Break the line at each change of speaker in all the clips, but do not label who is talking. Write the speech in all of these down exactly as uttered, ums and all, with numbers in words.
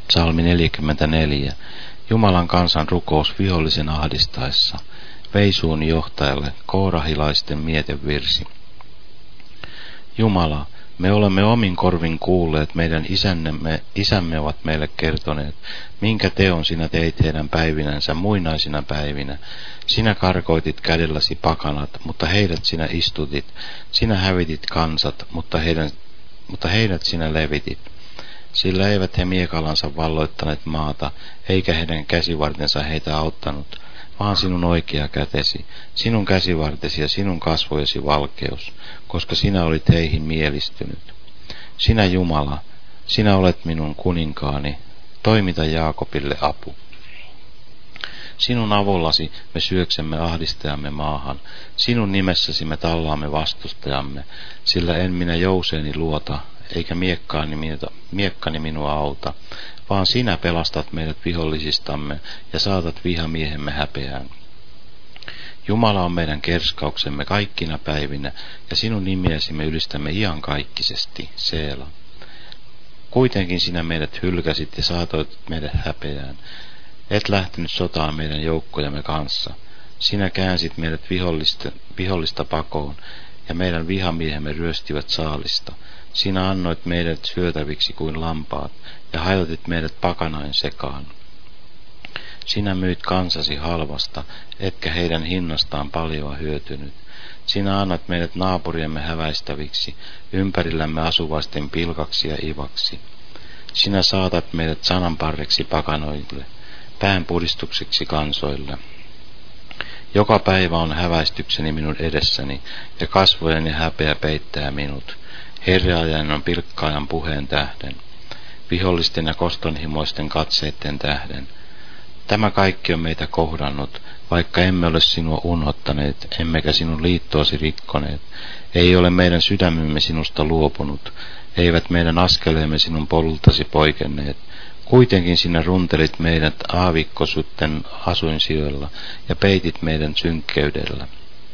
Psalmi neljäkymmentäneljä. Jumalan kansan rukous vihollisen ahdistaessa. Veisuun johtajalle koorahilaisten mietevirsi. Jumala, me olemme omin korvin kuulleet, meidän isännemme, isämme ovat meille kertoneet, minkä teon sinä teit heidän päivinänsä muinaisina päivinä. Sinä karkoitit kädelläsi pakanat, mutta heidät sinä istutit. Sinä hävitit kansat, mutta, heidän, mutta heidät sinä levitit. Sillä eivät he miekalansa valloittaneet maata, eikä heidän käsivartensa heitä auttanut, vaan sinun oikea kätesi, sinun käsivartesi ja sinun kasvojesi valkeus, koska sinä olit heihin mielistynyt. Sinä Jumala, sinä olet minun kuninkaani, toimita Jaakobille apu. Sinun avullasi me syöksemme ahdistajamme maahan, sinun nimessäsi me tallaamme vastustajamme, sillä en minä jouseeni luota, eikä miekkaani, minuta, miekkani minua auta, vaan sinä pelastat meidät vihollisistamme ja saatat vihamiehemme häpeään. Jumala on meidän kerskauksemme kaikkina päivinä, ja sinun nimiäsi me ylistämme iankaikkisesti, Seela. Kuitenkin sinä meidät hylkäsit ja saatoit meidät häpeään. Et lähtenyt sotaan meidän joukkojamme kanssa. Sinä käänsit meidät vihollista, vihollista pakoon, ja meidän vihamiehemme ryöstivät saalista. Sinä annoit meidät syötäviksi kuin lampaat, ja hajotit meidät pakanain sekaan. Sinä myit kansasi halvasta, etkä heidän hinnastaan paljoa hyötynyt. Sinä annat meidät naapuriemme häväistäviksi, ympärillämme asuvaisten pilkaksi ja ivaksi. Sinä saatat meidät sananparreksi pakanoille, päänpudistukseksi kansoille. Joka päivä on häväistykseni minun edessäni, ja kasvojeni häpeä peittää minut. Herjaajan on pilkkaajan puheen tähden, vihollisten ja kostonhimoisten katseitten tähden. Tämä kaikki on meitä kohdannut, vaikka emme ole sinua unhottaneet, emmekä sinun liittoosi rikkoneet. Ei ole meidän sydämemme sinusta luopunut, eivät meidän askeleemme sinun polultasi poikenneet. Kuitenkin sinä runtelit meidät aavikkosutten asuinsijoilla ja peitit meidän synkkeydellä.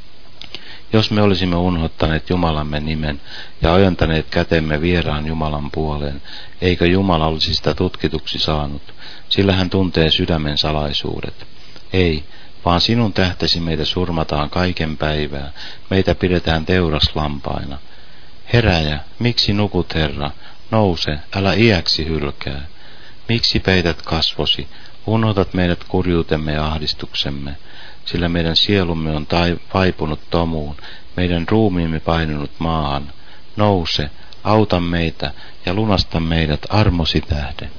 Jos me olisimme unhottaneet Jumalamme nimen ja ojantaneet kätemme vieraan Jumalan puoleen, eikö Jumala olisi sitä tutkituksi saanut, sillä hän tuntee sydämen salaisuudet. Ei, vaan sinun tähtesi meitä surmataan kaiken päivää, meitä pidetään teuraslampaina. Heräjä, miksi nukut, Herra? Nouse, älä iäksi hylkää. Miksi peität kasvosi, unohdat meidät kurjuutemme ja ahdistuksemme, sillä meidän sielumme on tai- vaipunut tomuun, meidän ruumiimme painunut maahan. Nouse, auta meitä ja lunasta meidät armosi tähden.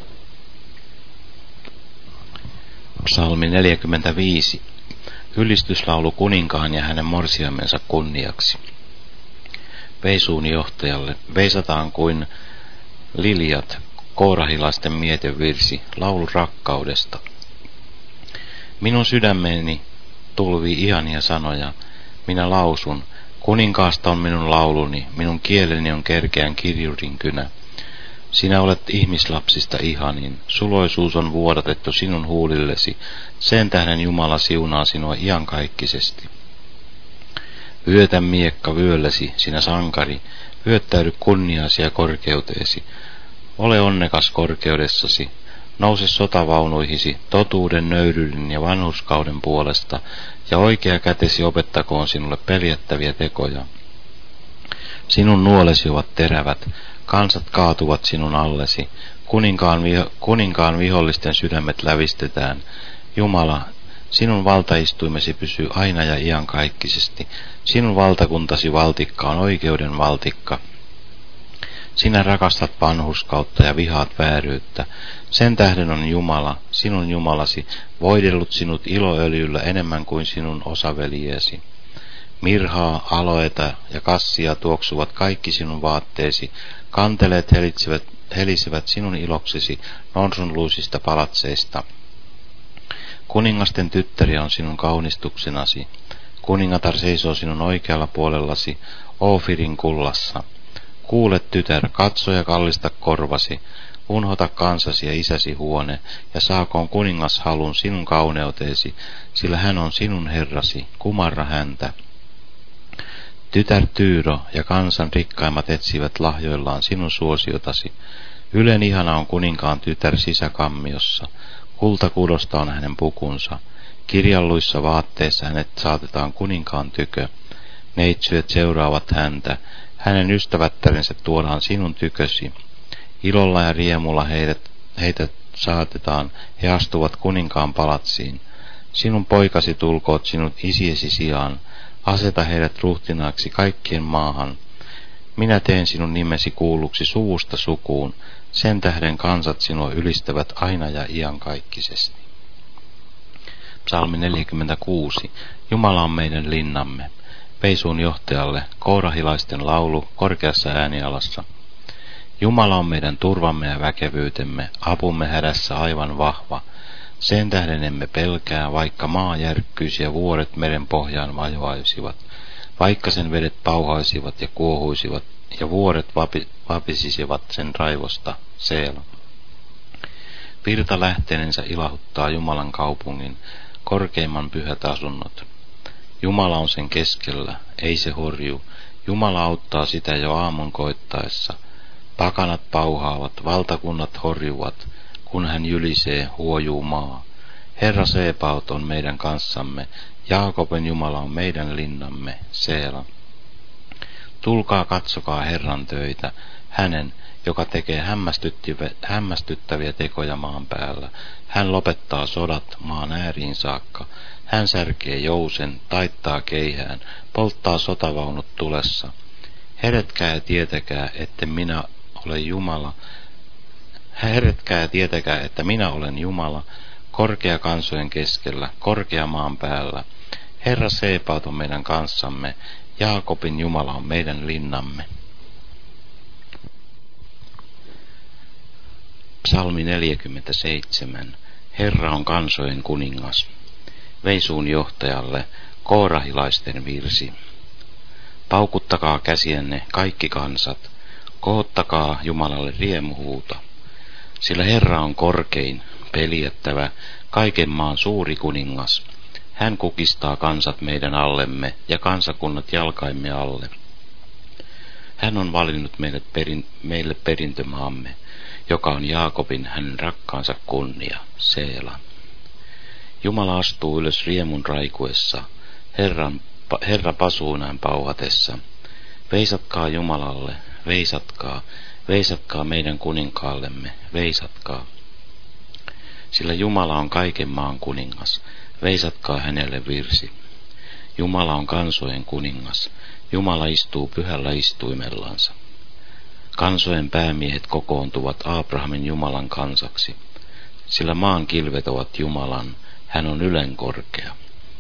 Psalmi neljäkymmentäviisi. Ylistyslaulu kuninkaan ja hänen morsiamensa kunniaksi. Veisuun johtajalle veisataan kuin liljat, koorahilaisten mietevirsi, laulu rakkaudesta. Minun sydämeeni tulvii ihania sanoja, minä lausun, kuninkaasta on minun lauluni, minun kieleni on kerkeän kirjurinkynä. Sinä olet ihmislapsista ihanin, suloisuus on vuodatettu sinun huulillesi, sen tähden Jumala siunaa sinua iankaikkisesti. Vyötä miekka vyöllesi, sinä sankari, vyöttäydy kunniasi ja korkeuteesi. Ole onnekas korkeudessasi, nouse sotavaunuihisi totuuden, nöyryyden ja vanhurskauden puolesta, ja oikea kätesi opettakoon sinulle peljättäviä tekoja. Sinun nuolesi ovat terävät, kansat kaatuvat sinun allesi, kuninkaan, viho, kuninkaan vihollisten sydämet lävistetään. Jumala, sinun valtaistuimesi pysyy aina ja iankaikkisesti, sinun valtakuntasi valtikka on oikeuden valtikka. Sinä rakastat vanhurskautta ja vihaat vääryyttä. Sen tähden on Jumala, sinun Jumalasi, voidellut sinut iloöljyllä enemmän kuin sinun osaveljiesi. Mirhaa, aloeta ja kassia tuoksuvat kaikki sinun vaatteesi. Kanteleet helisivät, helisivät sinun iloksesi norsunluisista palatseista. Kuningasten tyttäriä on sinun kaunistuksenasi. Kuningatar seisoo sinun oikealla puolellasi, Oofirin kullassa. Kuule, tytär, katso ja kallista korvasi, unhota kansasi ja isäsi huone, ja saakoon kuningas halun sinun kauneuteesi, sillä hän on sinun herrasi, kumarra häntä. Tytär Tyyro ja kansan rikkaimmat etsivät lahjoillaan sinun suosiotasi. Ylen ihana on kuninkaan tytär sisäkammiossa, kultakudosta on hänen pukunsa, kirjalluissa vaatteissa hänet saatetaan kuninkaan tykö. Neitsyöt seuraavat häntä, hänen ystävättärensä tuodaan sinun tykösi. Ilolla ja riemulla heidät, heitä saatetaan, he astuvat kuninkaan palatsiin. Sinun poikasi tulkoot sinut isiesi sijaan, aseta heidät ruhtinaaksi kaikkien maahan. Minä teen sinun nimesi kuulluksi suvusta sukuun, sen tähden kansat sinua ylistävät aina ja iankaikkisesti. Psalmi neljäkymmentäkuusi. Jumala on meidän linnamme. Peisuun johtajalle, koorahilaisten laulu korkeassa äänialassa. Jumala on meidän turvamme ja väkevyytemme, apumme hädässä aivan vahva. Sen tähden emme pelkää, vaikka maa järkkyisi ja vuoret meren pohjaan vajoaisivat, vaikka sen vedet pauhaisivat ja kuohuisivat, ja vuoret vapi, vapisisivat sen raivosta, Seela. Virta lähteenensä ilahuttaa Jumalan kaupungin, korkeimman pyhät asunnot. Jumala on sen keskellä, ei se horju. Jumala auttaa sitä jo aamun koittaessa. Pakanat pauhaavat, valtakunnat horjuvat, kun hän jylisee, huojuu maa. Herra Sebaot on meidän kanssamme, Jaakobin Jumala on meidän linnamme, Seela. Tulkaa katsokaa Herran töitä, hänen, joka tekee hämmästyttäviä tekoja maan päällä. Hän lopettaa sodat maan ääriin saakka. Hän särkee jousen, taittaa keihään, polttaa sotavaunut tulessa. Herätkää ja tietäkää, että minä olen Jumala. Herätkää ja tietäkää, että minä olen Jumala, korkea kansojen keskellä, korkea maan päällä. Herra Sebaot on meidän kanssamme, Jaakobin Jumala on meidän linnamme. Psalmi neljäkymmentäseitsemän. Herra on kansojen kuningas. Veisuun johtajalle, koorahilaisten virsi. Paukuttakaa käsienne kaikki kansat, kohottakaa Jumalalle riemuhuuta. Sillä Herra on korkein, peliettävä, kaiken maan suuri kuningas. Hän kukistaa kansat meidän allemme ja kansakunnat jalkaimme alle. Hän on valinnut meille, perin, meille perintömaamme, joka on Jaakobin hänen rakkaansa kunnia, Seela. Jumala astuu ylös riemun raikuessa, Herran, Herra pasuunään pauhatessa. Veisatkaa Jumalalle, veisatkaa, veisatkaa meidän kuninkaallemme, veisatkaa. Sillä Jumala on kaiken maan kuningas, veisatkaa hänelle virsi. Jumala on kansojen kuningas, Jumala istuu pyhällä istuimellansa. Kansojen päämiehet kokoontuvat Abrahamin Jumalan kansaksi, sillä maan kilvet ovat Jumalan, hän on ylenkorkea.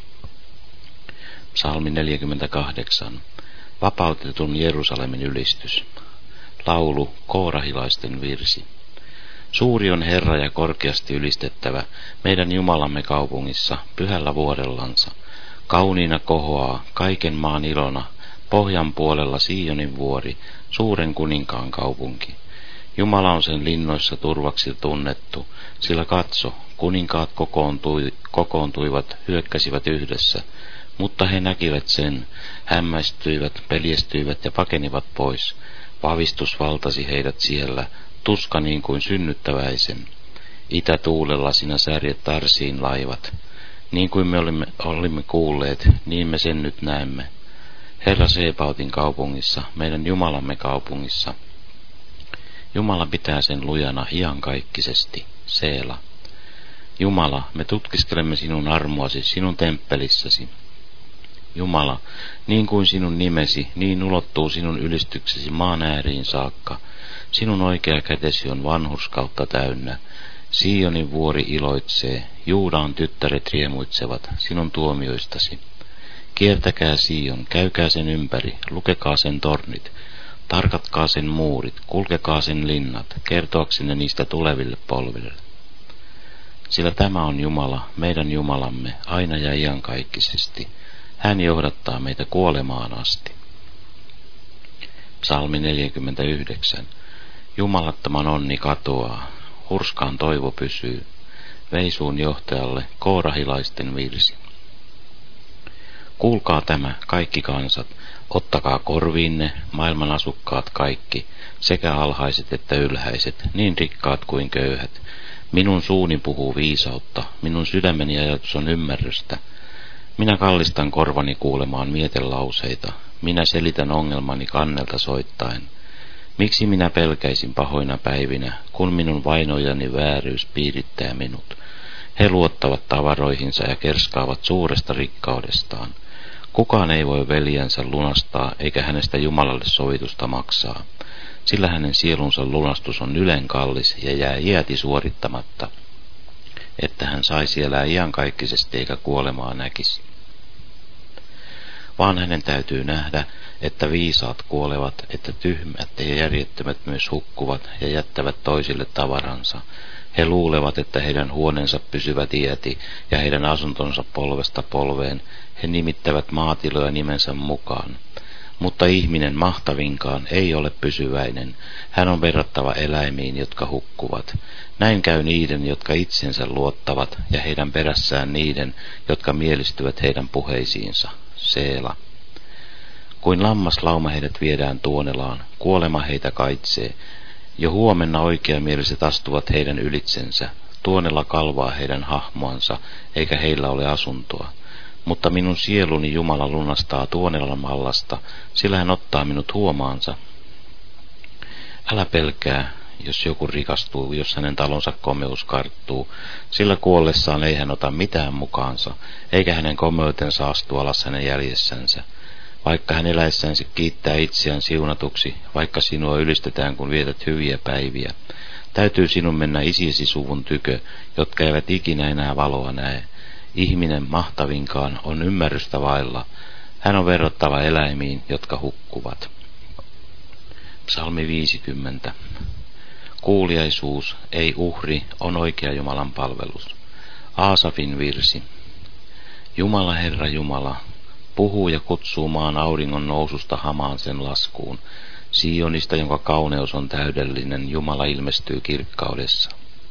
Psalmi neljäkymmentäkahdeksan. Vapautetun Jerusalemin ylistys. Laulu, koorahilaisten virsi. Suuri on Herra ja korkeasti ylistettävä, meidän Jumalamme kaupungissa, pyhällä vuodellansa. Kauniina kohoaa, kaiken maan ilona, pohjan puolella Sionin vuori, suuren kuninkaan kaupunki. Jumala on sen linnoissa turvaksi tunnettu, sillä katso, kuninkaat kokoontui, kokoontuivat, hyökkäsivät yhdessä, mutta he näkivät sen, hämmästyivät, peljestyivät ja pakenivat pois. Vavistus valtasi heidät siellä, tuska niin kuin synnyttäväisen. Itätuulella sinä särjet tarsiin laivat. Niin kuin me olimme, olimme kuulleet, niin me sen nyt näemme. Herra Sebaotin kaupungissa, meidän Jumalamme kaupungissa. Jumala pitää sen lujana iankaikkisesti, Seela. Jumala, me tutkiskelemme sinun armoasi sinun temppelissäsi. Jumala, niin kuin sinun nimesi, niin ulottuu sinun ylistyksesi maan ääriin saakka. Sinun oikea kätesi on vanhurskautta täynnä. Sionin vuori iloitsee, Juudan tyttäret riemuitsevat sinun tuomioistasi. Kiertäkää Sion, käykää sen ympäri, lukekaa sen tornit, tarkatkaa sen muurit, kulkekaa sen linnat, kertoaksenne niistä tuleville polville. Sillä tämä on Jumala, meidän Jumalamme, aina ja iankaikkisesti. Hän johdattaa meitä kuolemaan asti. Psalmi neljäkymmentäyhdeksän. Jumalattoman onni katoaa, hurskaan toivo pysyy. Veisuun johtajalle, koorahilaisten virsi. Kuulkaa tämä, kaikki kansat, Ottakaa korviinne, maailman asukkaat kaikki, sekä alhaiset että ylhäiset, niin rikkaat kuin köyhät. Minun suuni puhuu viisautta, minun sydämeni ajatus on ymmärrystä. Minä kallistan korvani kuulemaan mietelauseita, minä selitän ongelmani kannelta soittaen. Miksi minä pelkäisin pahoina päivinä, kun minun vainojani vääryys piirittää minut? He luottavat tavaroihinsa ja kerskaavat suuresta rikkaudestaan. Kukaan ei voi veljensä lunastaa, eikä hänestä Jumalalle sovitusta maksaa, sillä hänen sielunsa lunastus on ylen kallis ja jää iäti suorittamatta, että hän saisi elää iankaikkisesti eikä kuolemaa näkisi. Vaan hänen täytyy nähdä, että viisaat kuolevat, että tyhmät ja järjettömät myös hukkuvat ja jättävät toisille tavaransa. He luulevat, että heidän huoneensa pysyvät iäti ja heidän asuntonsa polvesta polveen. He nimittävät maatiloja nimensä mukaan. Mutta ihminen mahtavinkaan ei ole pysyväinen. Hän on verrattava eläimiin, jotka hukkuvat. Näin käy niiden, jotka itsensä luottavat, ja heidän perässään niiden, jotka mielistyvät heidän puheisiinsa. Seela. Kuin lammaslauma heidät viedään tuonelaan, kuolema heitä kaitsee. Jo huomenna oikeamieliset astuvat heidän ylitsensä. Tuonella kalvaa heidän hahmoansa, eikä heillä ole asuntoa. Mutta minun sieluni Jumala lunastaa Tuonelan mallasta, sillä hän ottaa minut huomaansa. Älä pelkää, jos joku rikastuu, jos hänen talonsa komeus karttuu, sillä kuollessaan ei hän ota mitään mukaansa, eikä hänen komeutensa astu alas hänen jäljessänsä. Vaikka hän eläessänsä kiittää itseään siunatuksi, vaikka sinua ylistetään, kun vietät hyviä päiviä, täytyy sinun mennä isiesi suvun tykö, jotka eivät ikinä enää valoa näe. Ihminen mahtavinkaan on ymmärrystä vailla. Hän on verrattava eläimiin, jotka hukkuvat. Psalmi viisikymmentä. Kuuliaisuus, ei uhri, on oikea Jumalan palvelus. Aasafin virsi. Jumala, Herra Jumala, puhuu ja kutsuu maan auringon noususta hamaan sen laskuun. Sionista, jonka kauneus on täydellinen, Jumala ilmestyy kirkkaudessa.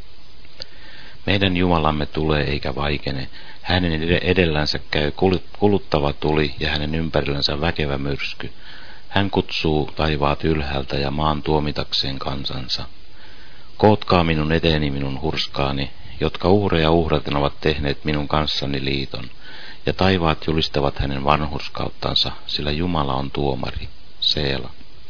Meidän Jumalamme tulee eikä vaikene. Hänen edellänsä käy kuluttava tuli ja hänen ympärillänsä väkevä myrsky. Hän kutsuu taivaat ylhäältä ja maan tuomitakseen kansansa. Kootkaa minun eteeni minun hurskaani, jotka uhreja uhraten ovat tehneet minun kanssani liiton, ja taivaat julistavat hänen vanhurskauttansa, sillä Jumala on tuomari. Seela.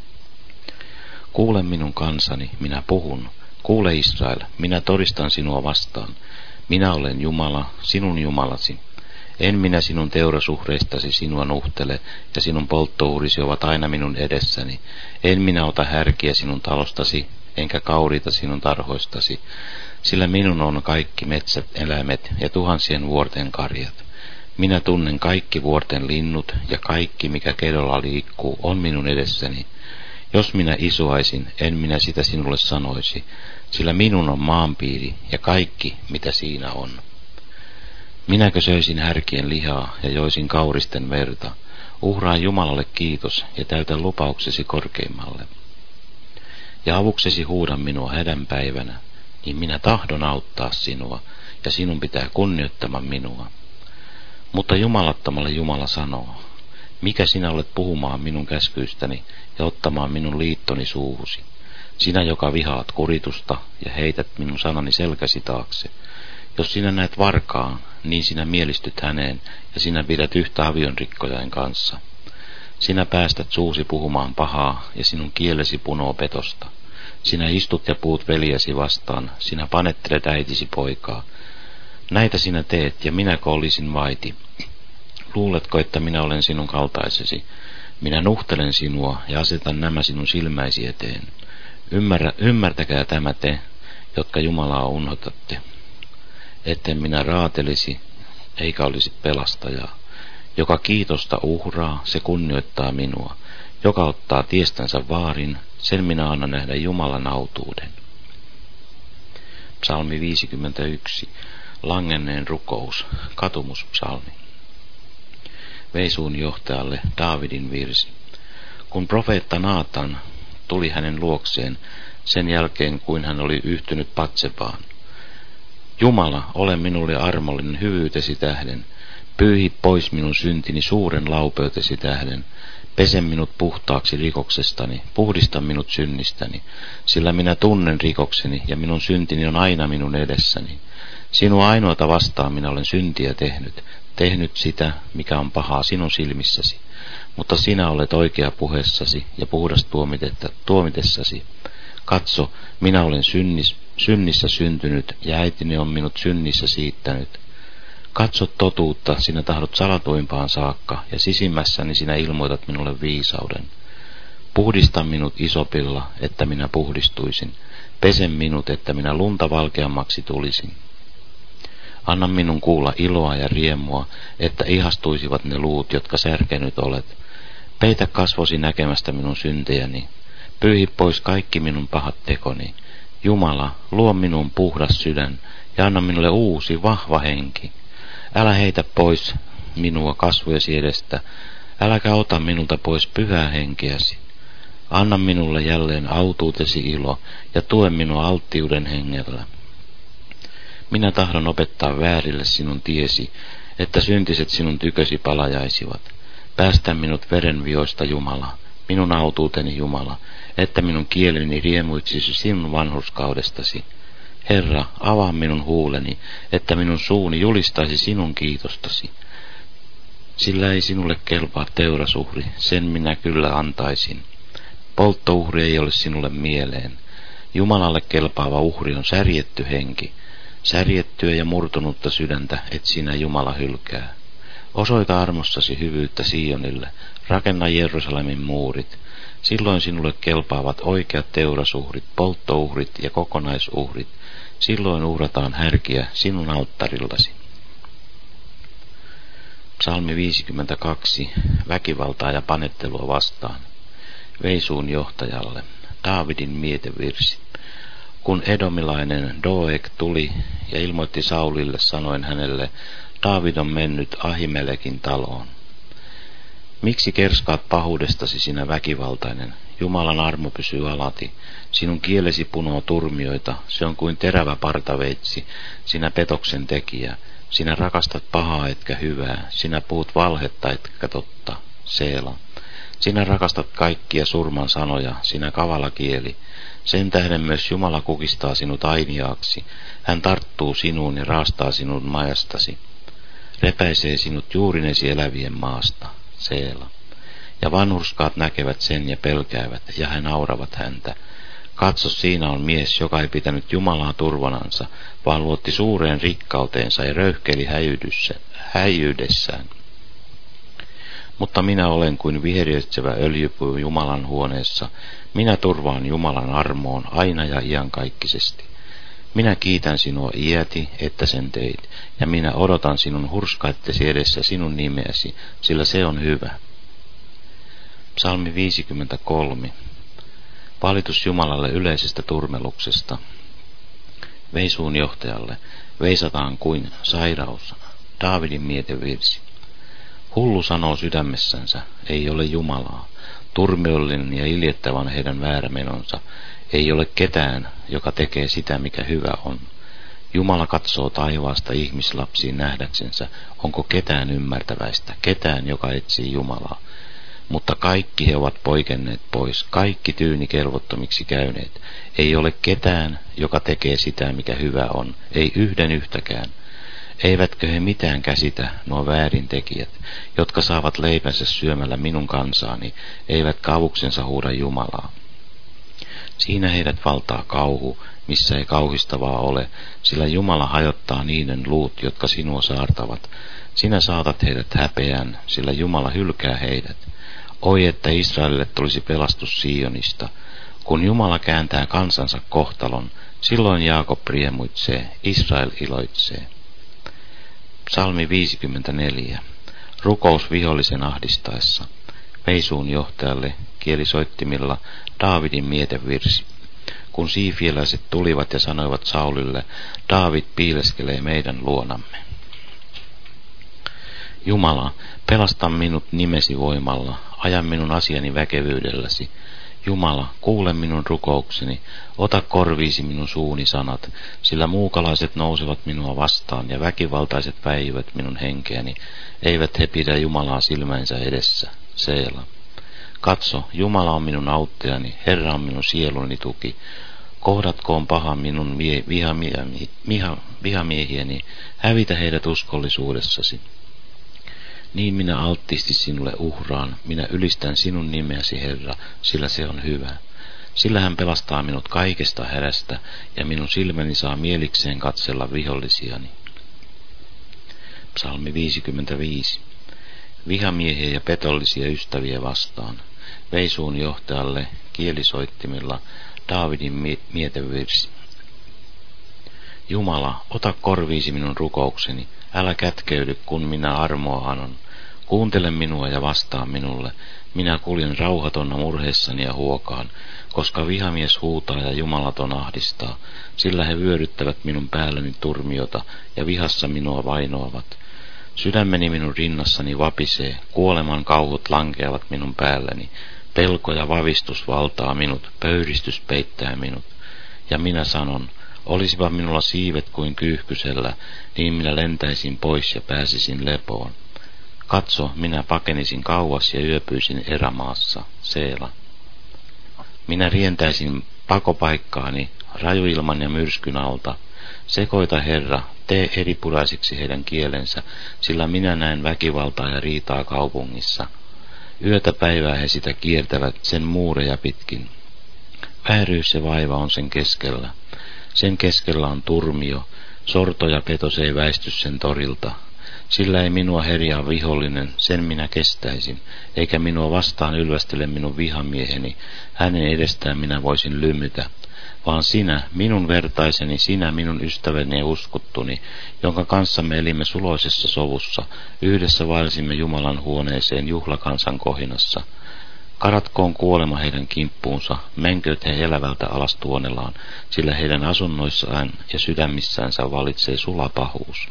Kuule minun kansani, minä puhun. Kuule Israel, minä todistan sinua vastaan. Minä olen Jumala, sinun Jumalasi. En minä sinun teurasuhreistasi sinua nuhtele, ja sinun polttouhrisi ovat aina minun edessäni. En minä ota härkiä sinun talostasi, enkä kauriita sinun tarhoistasi, sillä minun on kaikki metsät, eläimet ja tuhansien vuorten karjat. Minä tunnen kaikki vuorten linnut, ja kaikki, mikä kedolla liikkuu, on minun edessäni. Jos minä isoaisin, en minä sitä sinulle sanoisi, sillä minun on maanpiiri ja kaikki, mitä siinä on. Minäkö söisin härkien lihaa ja joisin kauristen verta, uhraa Jumalalle kiitos ja täytä lupauksesi korkeimmalle. Ja avuksesi huuda minua hädänpäivänä, niin minä tahdon auttaa sinua, ja sinun pitää kunnioittama minua. Mutta jumalattomalle Jumala sanoo, mikä sinä olet puhumaan minun käskyistäni ja ottamaan minun liittoni suuhusi? Sinä, joka vihaat kuritusta ja heität minun sanani selkäsi taakse. Jos sinä näet varkaan, niin sinä mielistyt häneen ja sinä pidät yhtä avionrikkojain kanssa. Sinä päästät suusi puhumaan pahaa ja sinun kielesi punoo petosta. Sinä istut ja puhut veljesi vastaan, sinä panettelet äitisi poikaa. Näitä sinä teet ja minäkö olisin vaiti? Luuletko, että minä olen sinun kaltaisesi? Minä nuhtelen sinua ja asetan nämä sinun silmäisi eteen. Ymmärrä, ymmärtäkää tämä te, jotka Jumalaa unhotatte. Etten minä raatelisi, eikä olisi pelastajaa. Joka kiitosta uhraa, se kunnioittaa minua. Joka ottaa tiestänsä vaarin, sen minä annan nähdä Jumalan autuuden. Psalmi viisikymmentäyksi. Langenneen rukous, katumuspsalmi. Veisuun johtajalle Daavidin virsi. Kun profeetta Naatan tuli hänen luokseen sen jälkeen, kuin hän oli yhtynyt Batsebaan. Jumala, ole minulle armollinen hyvyytesi tähden. Pyyhi pois minun syntini suuren laupeutesi tähden. Pese minut puhtaaksi rikoksestani, puhdista minut synnistäni, sillä minä tunnen rikokseni ja minun syntini on aina minun edessäni. Sinua ainoata vastaan minä olen syntiä tehnyt, tehnyt sitä, mikä on pahaa sinun silmissäsi. Mutta sinä olet oikea puheessasi ja puhdas tuomitessasi. Katso, minä olen synnis, synnissä syntynyt ja äitini on minut synnissä siittänyt. Katso totuutta, sinä tahdot salatuimpaan saakka, ja sisimmässäni sinä ilmoitat minulle viisauden. Puhdista minut isopilla, että minä puhdistuisin. Pese minut, että minä lunta valkeammaksi tulisin. Anna minun kuulla iloa ja riemua, että ihastuisivat ne luut, jotka särkenyt olet. Peitä kasvosi näkemästä minun syntejäni. Pyyhi pois kaikki minun pahat tekoni. Jumala, luo minun puhdas sydän, ja anna minulle uusi, vahva henki. Älä heitä pois minua kasvojesi edestä, äläkä ota minulta pois pyhää henkeäsi. Anna minulle jälleen autuutesi ilo, ja tue minua alttiuden hengellä. Minä tahdon opettaa väärille sinun tiesi, että syntiset sinun tykösi palajaisivat. Päästä minut verenvioista, Jumala, minun autuuteni, Jumala, että minun kieleni riemuitsisi sinun vanhurskaudestasi. Herra, avaa minun huuleni, että minun suuni julistaisi sinun kiitostasi. Sillä ei sinulle kelpaa teurasuhri, sen minä kyllä antaisin. Polttouhri ei ole sinulle mieleen. Jumalalle kelpaava uhri on särjetty henki. Särjettyä ja murtunutta sydäntä et sinä, Jumala, hylkää. Osoita armossasi hyvyyttä Sionille, rakenna Jerusalemin muurit. Silloin sinulle kelpaavat oikeat teurasuhrit, polttouhrit ja kokonaisuhrit. Silloin uhrataan härkiä sinun alttarillasi. Psalmi viisikymmentäkaksi. Väkivaltaa ja panettelua vastaan. Veisuun johtajalle. Daavidin mietevirsi. Kun edomilainen Doeg tuli ja ilmoitti Saulille, sanoen hänelle, Daavid on mennyt Ahimelekin taloon. Miksi kerskaat pahuudestasi sinä väkivaltainen? Jumalan armo pysyy alati. Sinun kielesi punoo turmioita, se on kuin terävä partaveitsi, sinä petoksen tekijä. Sinä rakastat pahaa etkä hyvää, sinä puhut valhetta etkä totta, Seela. Sinä rakastat kaikkia surman sanoja, sinä kavala kieli. Sen tähden myös Jumala kukistaa sinut ainiaaksi. Hän tarttuu sinuun ja raastaa sinun majastasi. Repäisee sinut juurinesi elävien maasta, Seela. Ja vanhurskaat näkevät sen ja pelkäävät, ja he nauravat häntä. Katso, siinä on mies, joka ei pitänyt Jumalaa turvanansa, vaan luotti suureen rikkauteensa ja röyhkeli häijyydessään. Mutta minä olen kuin viherjetsevä öljypuu Jumalan huoneessa. Minä turvaan Jumalan armoon aina ja iankaikkisesti. Minä kiitän sinua iäti, että sen teit, ja minä odotan sinun hurskaittesi edessä sinun nimeäsi, sillä se on hyvä. Psalmi viisikymmentäkolme. Valitus Jumalalle yleisestä turmeluksesta. Veisuun johtajalle. Veisataan kuin sairaus. Daavidin mietevirsi. Hullu sanoo sydämessänsä, ei ole Jumalaa. Turmiollinen ja iljettävän heidän väärämenonsa. Ei ole ketään, joka tekee sitä, mikä hyvä on. Jumala katsoo taivaasta ihmislapsiin nähdäksensä, onko ketään ymmärtäväistä, ketään, joka etsii Jumalaa. Mutta kaikki he ovat poikenneet pois, kaikki tyyni kelvottomiksi käyneet. Ei ole ketään, joka tekee sitä, mikä hyvä on, ei yhden yhtäkään. Eivätkö he mitään käsitä, nuo väärintekijät, jotka saavat leipänsä syömällä minun kansaani, eivätkä avuksensa huuda Jumalaa. Siinä heidät valtaa kauhu, missä ei kauhistavaa ole, sillä Jumala hajottaa niiden luut, jotka sinua saartavat. Sinä saatat heidät häpeään, sillä Jumala hylkää heidät. Oi, että Israelille tulisi pelastus Sionista. Kun Jumala kääntää kansansa kohtalon, silloin Jaakob riemuitsee, Israel iloitsee. Psalmi viisikymmentäneljä. Rukous vihollisen ahdistaessa. Veisuun johtajalle kielisoittimilla Daavidin mietevirsi. Kun siifieläiset tulivat ja sanoivat Saulille, Daavid piileskelee meidän luonamme. Jumala, pelasta minut nimesi voimalla, aja minun asiani väkevyydelläsi. Jumala, kuule minun rukoukseni, ota korviisi minun suuni sanat, sillä muukalaiset nousevat minua vastaan ja väkivaltaiset väijyvät minun henkeäni, eivät he pidä Jumalaa silmänsä edessä. Seela. Katso, Jumala on minun auttajani, Herra on minun sieluni tuki. Kohdatkoon paha minun vie, vihamie, viha, vihamiehieni, hävitä heidät uskollisuudessasi. Niin minä alttiisti sinulle uhraan, minä ylistän sinun nimeäsi, Herra, sillä se on hyvä. Sillä hän pelastaa minut kaikesta hädästä, ja minun silmäni saa mielikseen katsella vihollisiani. Psalmi viisikymmentäviisi. Vihamiehiä ja petollisia ystäviä vastaan. Veisuun johtajalle kielisoittimilla Daavidin mi- mietevirsi. Jumala, ota korviisi minun rukoukseni, älä kätkeydy, kun minä armoa anon. Kuuntele minua ja vastaa minulle. Minä kuljen rauhatonna murheessani ja huokaan, koska vihamies huutaa ja jumalaton ahdistaa, sillä he vyöryttävät minun päälleni turmiota ja vihassa minua vainoavat. Sydämeni minun rinnassani vapisee, kuoleman kauhut lankeavat minun päälleni, pelko ja vavistus valtaa minut, pöyristys peittää minut. Ja minä sanon, olisipa minulla siivet kuin kyyhkysellä, niin minä lentäisin pois ja pääsisin lepoon. Katso, minä pakenisin kauas ja yöpyisin erämaassa, Seela. Minä rientäisin pakopaikkaani rajuilman ja myrskyn alta. Sekoita, Herra, tee eripuraisiksi heidän kielensä, sillä minä näen väkivaltaa ja riitaa kaupungissa. Yötä päivää he sitä kiertävät sen muureja pitkin. Vääryys ja vaiva on sen keskellä. Sen keskellä on turmio, sorto ja petos ei väisty sen torilta. Sillä ei minua herjaa vihollinen, sen minä kestäisin, eikä minua vastaan ylvästele minun vihamieheni, hänen edestään minä voisin lymytä. Vaan sinä, minun vertaiseni, sinä minun ystäväni ja uskuttuni, jonka kanssa me elimme suloisessa sovussa, yhdessä vaelsimme Jumalan huoneeseen juhlakansan kohinassa. Karatkoon kuolema heidän kimppuunsa, menkööt he elävältä alas tuonellaan, sillä heidän asunnoissaan ja sydämissänsä valitsee sula pahuus.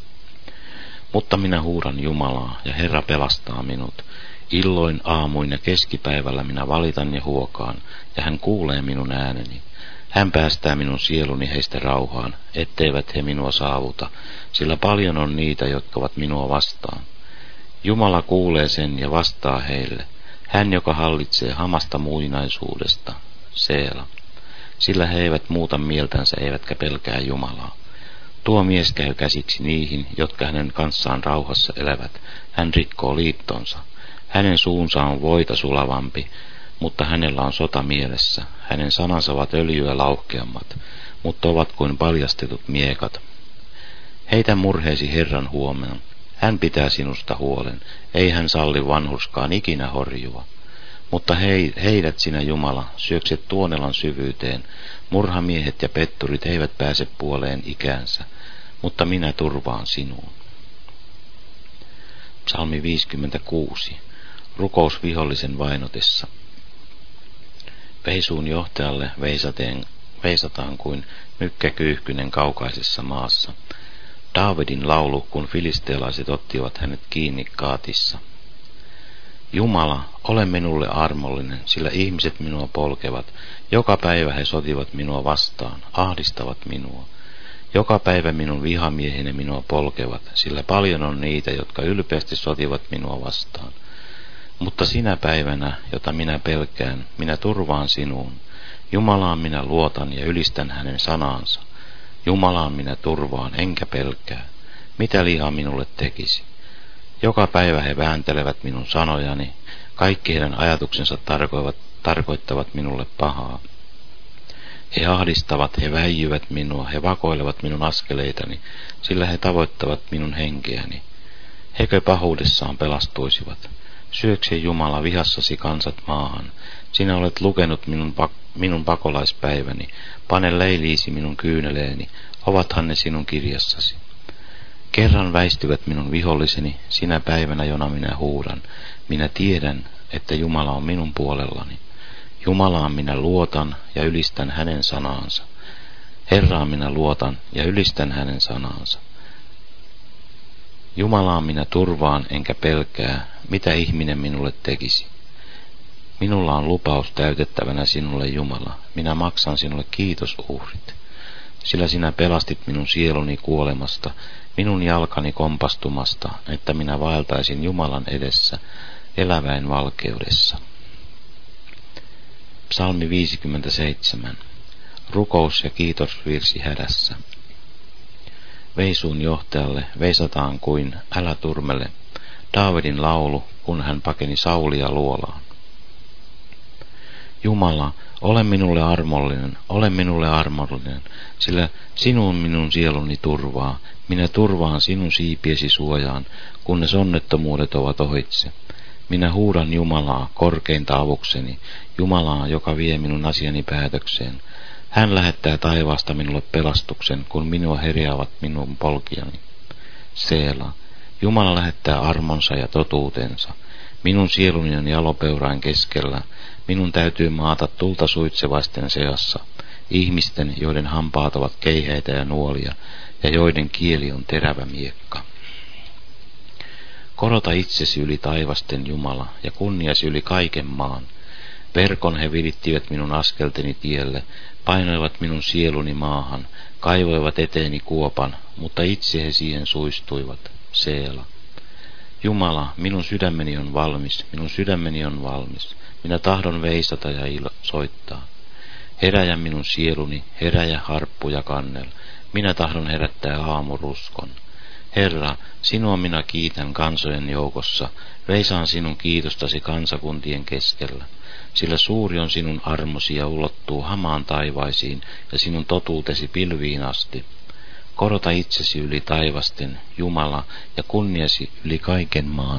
Mutta minä huudan Jumalaa, ja Herra pelastaa minut. Illoin, aamuin ja keskipäivällä minä valitan ja huokaan, ja hän kuulee minun ääneni. Hän päästää minun sieluni heistä rauhaan, etteivät he minua saavuta, sillä paljon on niitä, jotka ovat minua vastaan. Jumala kuulee sen ja vastaa heille, hän joka hallitsee hamasta muinaisuudesta, Seela. Sillä he eivät muuta mieltänsä eivätkä pelkää Jumalaa. Tuo mies käy käsiksi niihin, jotka hänen kanssaan rauhassa elävät. Hän rikkoo liittonsa. Hänen suunsa on voita sulavampi, mutta hänellä on sota mielessä. Hänen sanansa ovat öljyä lauhkeammat, mutta ovat kuin paljastetut miekat. Heitä murheesi Herran huomenna. Hän pitää sinusta huolen. Ei hän salli vanhurskaan ikinä horjua. Mutta hei, heidät sinä, Jumala, syökset tuonelan syvyyteen. Murhamiehet ja petturit eivät pääse puoleen ikäänsä, mutta minä turvaan sinuun. Psalmi viisikymmentäkuusi. Rukous vihollisen vainotessa. Veisuun johtajalle veisateen, veisataan kuin mykkäkyyhkynen kaukaisessa maassa. Daavidin laulu, kun filistealaiset ottivat hänet kiinni Kaatissa. Jumala, ole minulle armollinen, sillä ihmiset minua polkevat. Joka päivä he sotivat minua vastaan, ahdistavat minua. Joka päivä minun vihamieheni minua polkevat, sillä paljon on niitä, jotka ylpeästi sotivat minua vastaan. Mutta sinä päivänä, jota minä pelkään, minä turvaan sinuun. Jumalaan minä luotan ja ylistän hänen sanaansa. Jumalaan minä turvaan, enkä pelkää. Mitä liha minulle tekisi? Joka päivä he vääntelevät minun sanojani, kaikki heidän ajatuksensa tarkoittavat minulle pahaa. He ahdistavat, he väijyvät minua, he vakoilevat minun askeleitani, sillä he tavoittavat minun henkeäni. Hekö pahuudessaan pelastuisivat? Syöksi Jumala vihassasi kansat maahan. Sinä olet lukenut minun, pak- minun pakolaispäiväni, pane leiliisi minun kyyneleeni, ovathan ne sinun kirjassasi. Kerran väistyvät minun viholliseni, sinä päivänä, jona minä huudan. Minä tiedän, että Jumala on minun puolellani. Jumalaan minä luotan ja ylistän hänen sanaansa. Herraan minä luotan ja ylistän hänen sanaansa. Jumalaan minä turvaan enkä pelkää, mitä ihminen minulle tekisi. Minulla on lupaus täytettävänä sinulle, Jumala. Minä maksan sinulle kiitosuhrit. Sillä sinä pelastit minun sieluni kuolemasta, minun jalkani kompastumasta, että minä vaeltaisin Jumalan edessä eläväin valkeudessa. Psalmi viisikymmentäseitsemän. Rukous ja kiitosvirsi hädässä. Veisuun johtajalle veisataan kuin älä turmele. Daavidin laulu, kun hän pakeni Saulia luolaan. Jumala, ole minulle armollinen, ole minulle armollinen, sillä sinun minun sieluni turvaa. Minä turvaan sinun siipiesi suojaan, kunnes onnettomuudet ovat ohitse. Minä huudan Jumalaa korkeinta avukseni, Jumalaa, joka vie minun asiani päätökseen. Hän lähettää taivaasta minulle pelastuksen, kun minua herjaavat minun polkiani. Seela. Jumala lähettää armonsa ja totuutensa. Minun sieluni on jalopeurain keskellä. Minun täytyy maata tulta suitsevaisten seassa, ihmisten, joiden hampaat ovat keiheitä ja nuolia, ja joiden kieli on terävä miekka. Korota itsesi yli taivasten, Jumala, ja kunniasi yli kaiken maan. Verkon he virittivät minun askelteni tielle, painoivat minun sieluni maahan, kaivoivat eteeni kuopan, mutta itse he siihen suistuivat. Seela. Jumala, minun sydämeni on valmis, minun sydämeni on valmis. Minä tahdon veisata ja ilo soittaa. Heräjä minun sieluni, heräjä harppu ja kannel. Minä tahdon herättää aamuruskon. Herra, sinua minä kiitän kansojen joukossa, veisaan sinun kiitostasi kansakuntien keskellä. Sillä suuri on sinun armosi ja ulottuu hamaan taivaisiin ja sinun totuutesi pilviin asti. Korota itsesi yli taivasten, Jumala, ja kunniasi yli kaiken maan.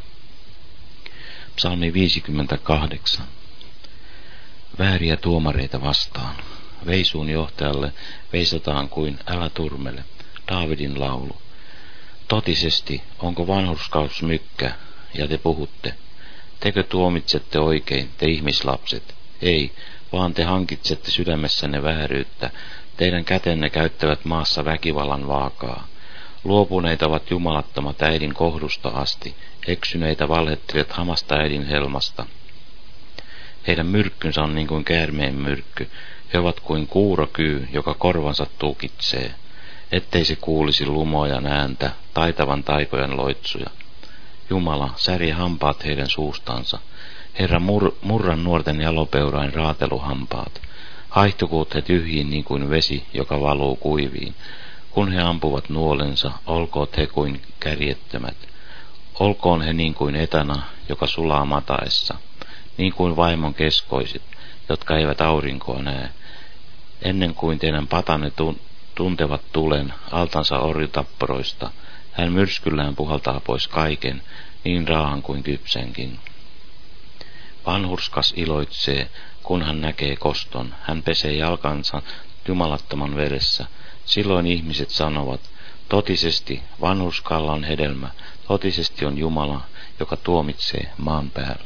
Psalmi viisikymmentäkahdeksan. Vääriä tuomareita vastaan. Veisuun johtajalle veisataan kuin älä turmele. Daavidin laulu. Totisesti, onko vanhurskaus mykkä, ja te puhutte? Tekö tuomitsette oikein, te ihmislapset? Ei, vaan te hankitsette sydämessänne vääryyttä. Teidän kätenne käyttävät maassa väkivallan vaakaa. Luopuneita ovat jumalattomat äidin kohdusta asti, eksyneitä valhettelijat hamasta äidin helmasta. Heidän myrkkynsä on niin kuin käärmeen myrkky, he ovat kuin kuurokyy, joka korvansa tukitsee, ettei se kuulisi lumojan ääntä, taitavan taikojen loitsuja. Jumala, särje hampaat heidän suustansa. Herra, mur, murran nuorten jalopeurain raateluhampaat. Haihtukoot he tyhjiin niin kuin vesi, joka valuu kuiviin. Kun he ampuvat nuolensa, olkoot he kuin kärjettömät. Olkoon he niin kuin etana, joka sulaa mataessa, niin kuin vaimon keskoiset, jotka eivät aurinkoa näe. Ennen kuin teidän patanne tuntevat tulen altansa orjutapporoista, hän myrskyllään puhaltaa pois kaiken, niin raahan kuin kypsenkin. Vanhurskas iloitsee, kun hän näkee koston, hän pesee jalkansa jumalattoman veressä. Silloin ihmiset sanovat, totisesti vanhurskalla on hedelmä, totisesti on Jumala, joka tuomitsee maan päällä.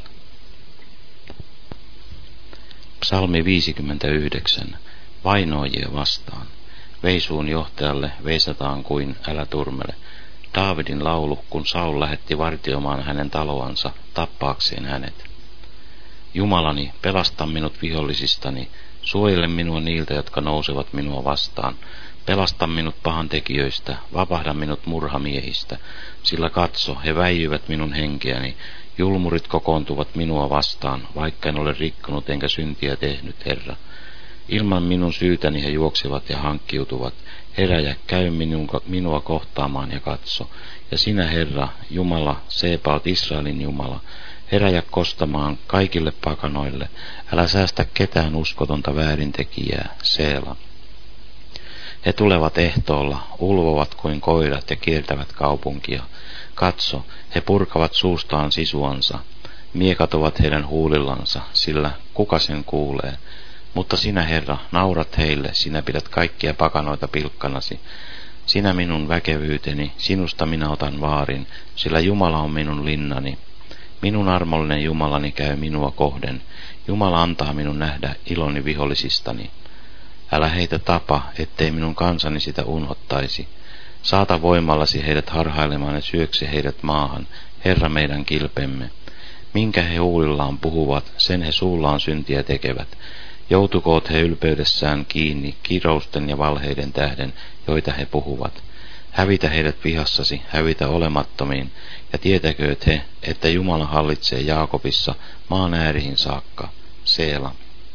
Psalmi viisikymmentäyhdeksän. Vainoajia vastaan. Veisuun johtajalle veisataan kuin älä turmele. Daavidin laulu, kun Saul lähetti vartiomaan hänen taloansa, tappaakseen hänet. Jumalani, pelasta minut vihollisistani, suojele minua niiltä, jotka nousevat minua vastaan. Pelasta minut pahantekijöistä, vapahda minut murhamiehistä, sillä katso, he väijyvät minun henkeäni, julmurit kokoontuvat minua vastaan, vaikka en ole rikkonut enkä syntiä tehnyt, Herra. Ilman minun syytäni he juoksevat ja hankkiutuvat. Heräjä, käy minua, minua kohtaamaan ja katso. Ja sinä, Herra, Jumala, Sebaot, Israelin Jumala, heräjä kostamaan kaikille pakanoille. Älä säästä ketään uskotonta väärintekijää, Seela. He tulevat ehtoolla, ulvovat kuin koirat ja kiertävät kaupunkia. Katso, he purkavat suustaan sisuansa. Miekat ovat heidän huulillansa, sillä kuka sen kuulee? Mutta sinä, Herra, naurat heille, sinä pidät kaikkia pakanoita pilkkanasi. Sinä minun väkevyyteni, sinusta minä otan vaarin, sillä Jumala on minun linnani. Minun armollinen Jumalani käy minua kohden. Jumala antaa minun nähdä iloni vihollisistani. Älä heitä tapa, ettei minun kansani sitä unohtaisi. Saata voimallasi heidät harhailemaan ja syöksi heidät maahan, Herra meidän kilpemme. Minkä he huulillaan puhuvat, sen he suullaan syntiä tekevät. Joutukoot he ylpeydessään kiinni kirousten ja valheiden tähden, joita he puhuvat. Hävitä heidät vihassasi, hävitä olemattomiin, ja tietäkööt he, että Jumala hallitsee Jaakobissa maan äärihin saakka. Seela.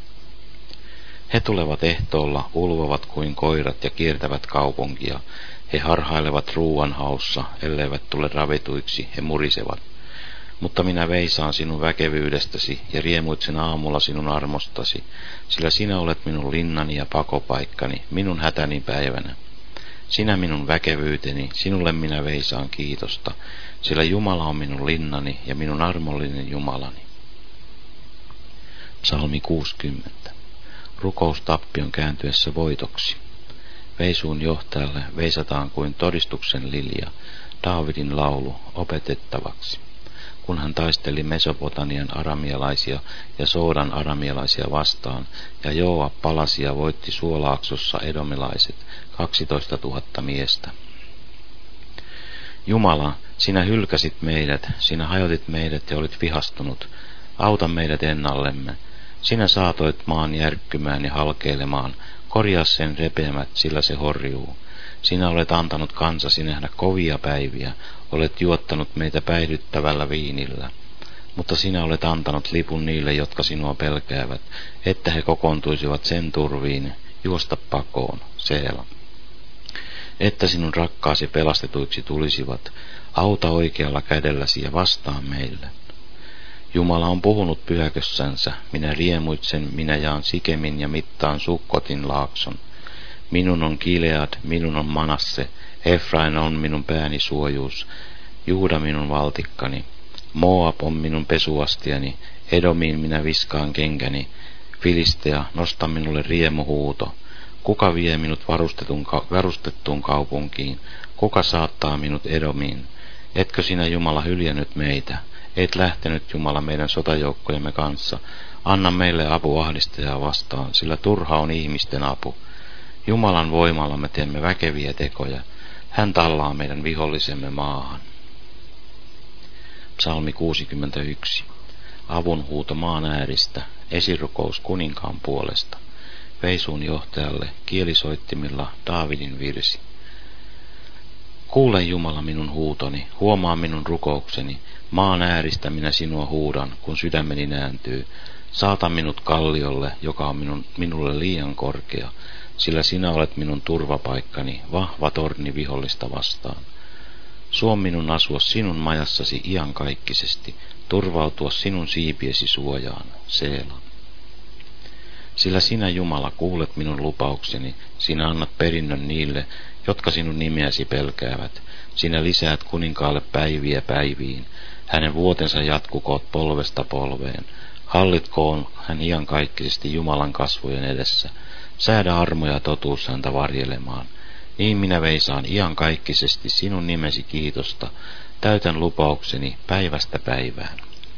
He tulevat ehtoolla, ulvovat kuin koirat ja kiertävät kaupunkia. He harhailevat ruuan haussa, elleivät tule ravituiksi, he murisevat. Mutta minä veisaan sinun väkevyydestäsi ja riemuitsen aamulla sinun armostasi, sillä sinä olet minun linnani ja pakopaikkani, minun hätäni päivänä. Sinä minun väkevyyteni, sinulle minä veisaan kiitosta, sillä Jumala on minun linnani ja minun armollinen Jumalani. Psalmi kuusikymmentä. Rukous tappion kääntyessä voitoksi. Veisuun johtajalle veisataan kuin todistuksen lilja, Daavidin laulu opetettavaksi. Kun hän taisteli Mesopotamian aramialaisia ja Soodan aramialaisia vastaan, ja Joab palasi ja voitti Suolaaksossa edomilaiset, kaksitoista tuhatta miestä. Jumala, sinä hylkäsit meidät, sinä hajotit meidät ja olit vihastunut, auta meidät ennallemme. Sinä saatoit maan järkkymään ja halkeilemaan, korjaa sen repeämät, sillä se horjuu. Sinä olet antanut kansasi nähdä kovia päiviä, olet juottanut meitä päihdyttävällä viinillä. Mutta sinä olet antanut lipun niille, jotka sinua pelkäävät, että he kokoontuisivat sen turviin, juosta pakoon, Seela. Että sinun rakkaasi pelastetuiksi tulisivat, auta oikealla kädelläsi ja vastaa meille. Jumala on puhunut pyhäkössänsä, minä riemuitsen, minä jaan Sikemin ja mittaan Sukkotin laakson. Minun on Gilead, minun on Manasse, Efrain on minun pääni suojuus, Juuda minun valtikkani, Moab on minun pesuastiani, Edomiin minä viskaan kenkäni, Filistea, nosta minulle riemuhuuto. Kuka vie minut varustetun, varustettuun kaupunkiin, kuka saattaa minut Edomiin? Etkö sinä, Jumala, hyljännyt meitä? Et lähtenyt, Jumala, meidän sotajoukkojemme kanssa. Anna meille apu ahdistajaa vastaan, sillä turha on ihmisten apu. Jumalan voimalla me teemme väkeviä tekoja. Hän tallaa meidän vihollisemme maahan. Psalmi kuusikymmentäyksi. Avunhuuto maan ääristä, esirukous kuninkaan puolesta. Veisuun johtajalle kielisoittimilla Daavidin virsi. Kuule, Jumala, minun huutoni, huomaa minun rukoukseni, maan ääristä minä sinua huudan, kun sydämeni nääntyy. Saata minut kalliolle, joka on minun, minulle liian korkea, sillä sinä olet minun turvapaikkani, vahva torni vihollista vastaan. Suo minun asua sinun majassasi iankaikkisesti, turvautua sinun siipiesi suojaan, Seela. Sillä sinä, Jumala, kuulet minun lupaukseni, sinä annat perinnön niille, jotka sinun nimeäsi pelkäävät. Sinä lisäät kuninkaalle päiviä päiviin, hänen vuotensa jatkukoot polvesta polveen. Hallitkoon hän iankaikkisesti Jumalan kasvojen edessä. Säädä armo ja totuus häntä varjelemaan. Niin minä veisaan iankaikkisesti sinun nimesi kiitosta, täytän lupaukseni päivästä päivään.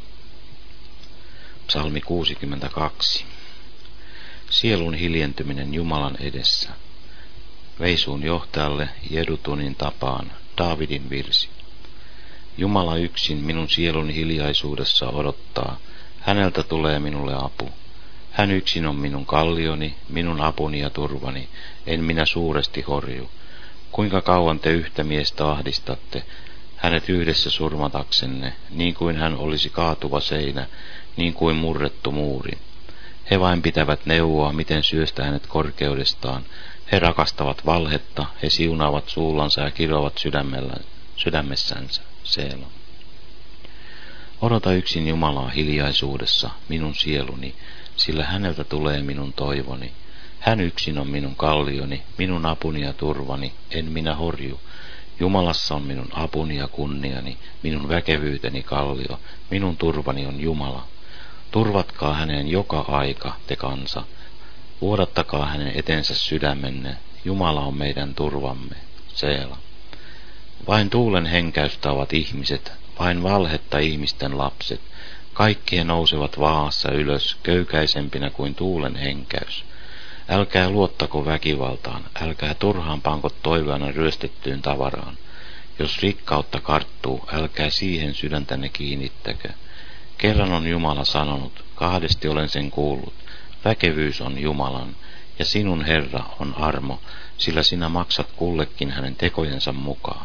Psalmi kuusikymmentäkaksi. Sielun hiljentyminen Jumalan edessä. Veisuun johtajalle Jedutunin tapaan, Daavidin virsi. Jumala yksin minun sielun hiljaisuudessa odottaa, häneltä tulee minulle apu. Hän yksin on minun kallioni, minun apuni ja turvani, en minä suuresti horju. Kuinka kauan te yhtä miestä ahdistatte, hänet yhdessä surmataksenne, niin kuin hän olisi kaatuva seinä, niin kuin murrettu muuri. He vain pitävät neuvoa, miten syöstä hänet korkeudestaan. He rakastavat valhetta, he siunaavat suullansa ja kirovat sydämessänsä, Seela. Odota yksin Jumalaa hiljaisuudessa, minun sieluni, sillä häneltä tulee minun toivoni. Hän yksin on minun kallioni, minun apuni ja turvani, en minä horju. Jumalassa on minun apuni ja kunniani, minun väkevyyteni kallio, minun turvani on Jumala. Turvatkaa häneen joka aika, te kansa. Vuodattakaa hänen etensä sydämenne. Jumala on meidän turvamme, Seela. Vain tuulen henkäystä ovat ihmiset, vain valhetta ihmisten lapset. Kaikki he nousevat vaahassa ylös, köykäisempinä kuin tuulen henkäys. Älkää luottako väkivaltaan, älkää turhaan panko toiveana ryöstettyyn tavaraan. Jos rikkautta karttuu, älkää siihen sydäntänne kiinnittäkö. Kerran on Jumala sanonut, kahdesti olen sen kuullut, väkevyys on Jumalan, ja sinun, Herra, on armo, sillä sinä maksat kullekin hänen tekojensa mukaan.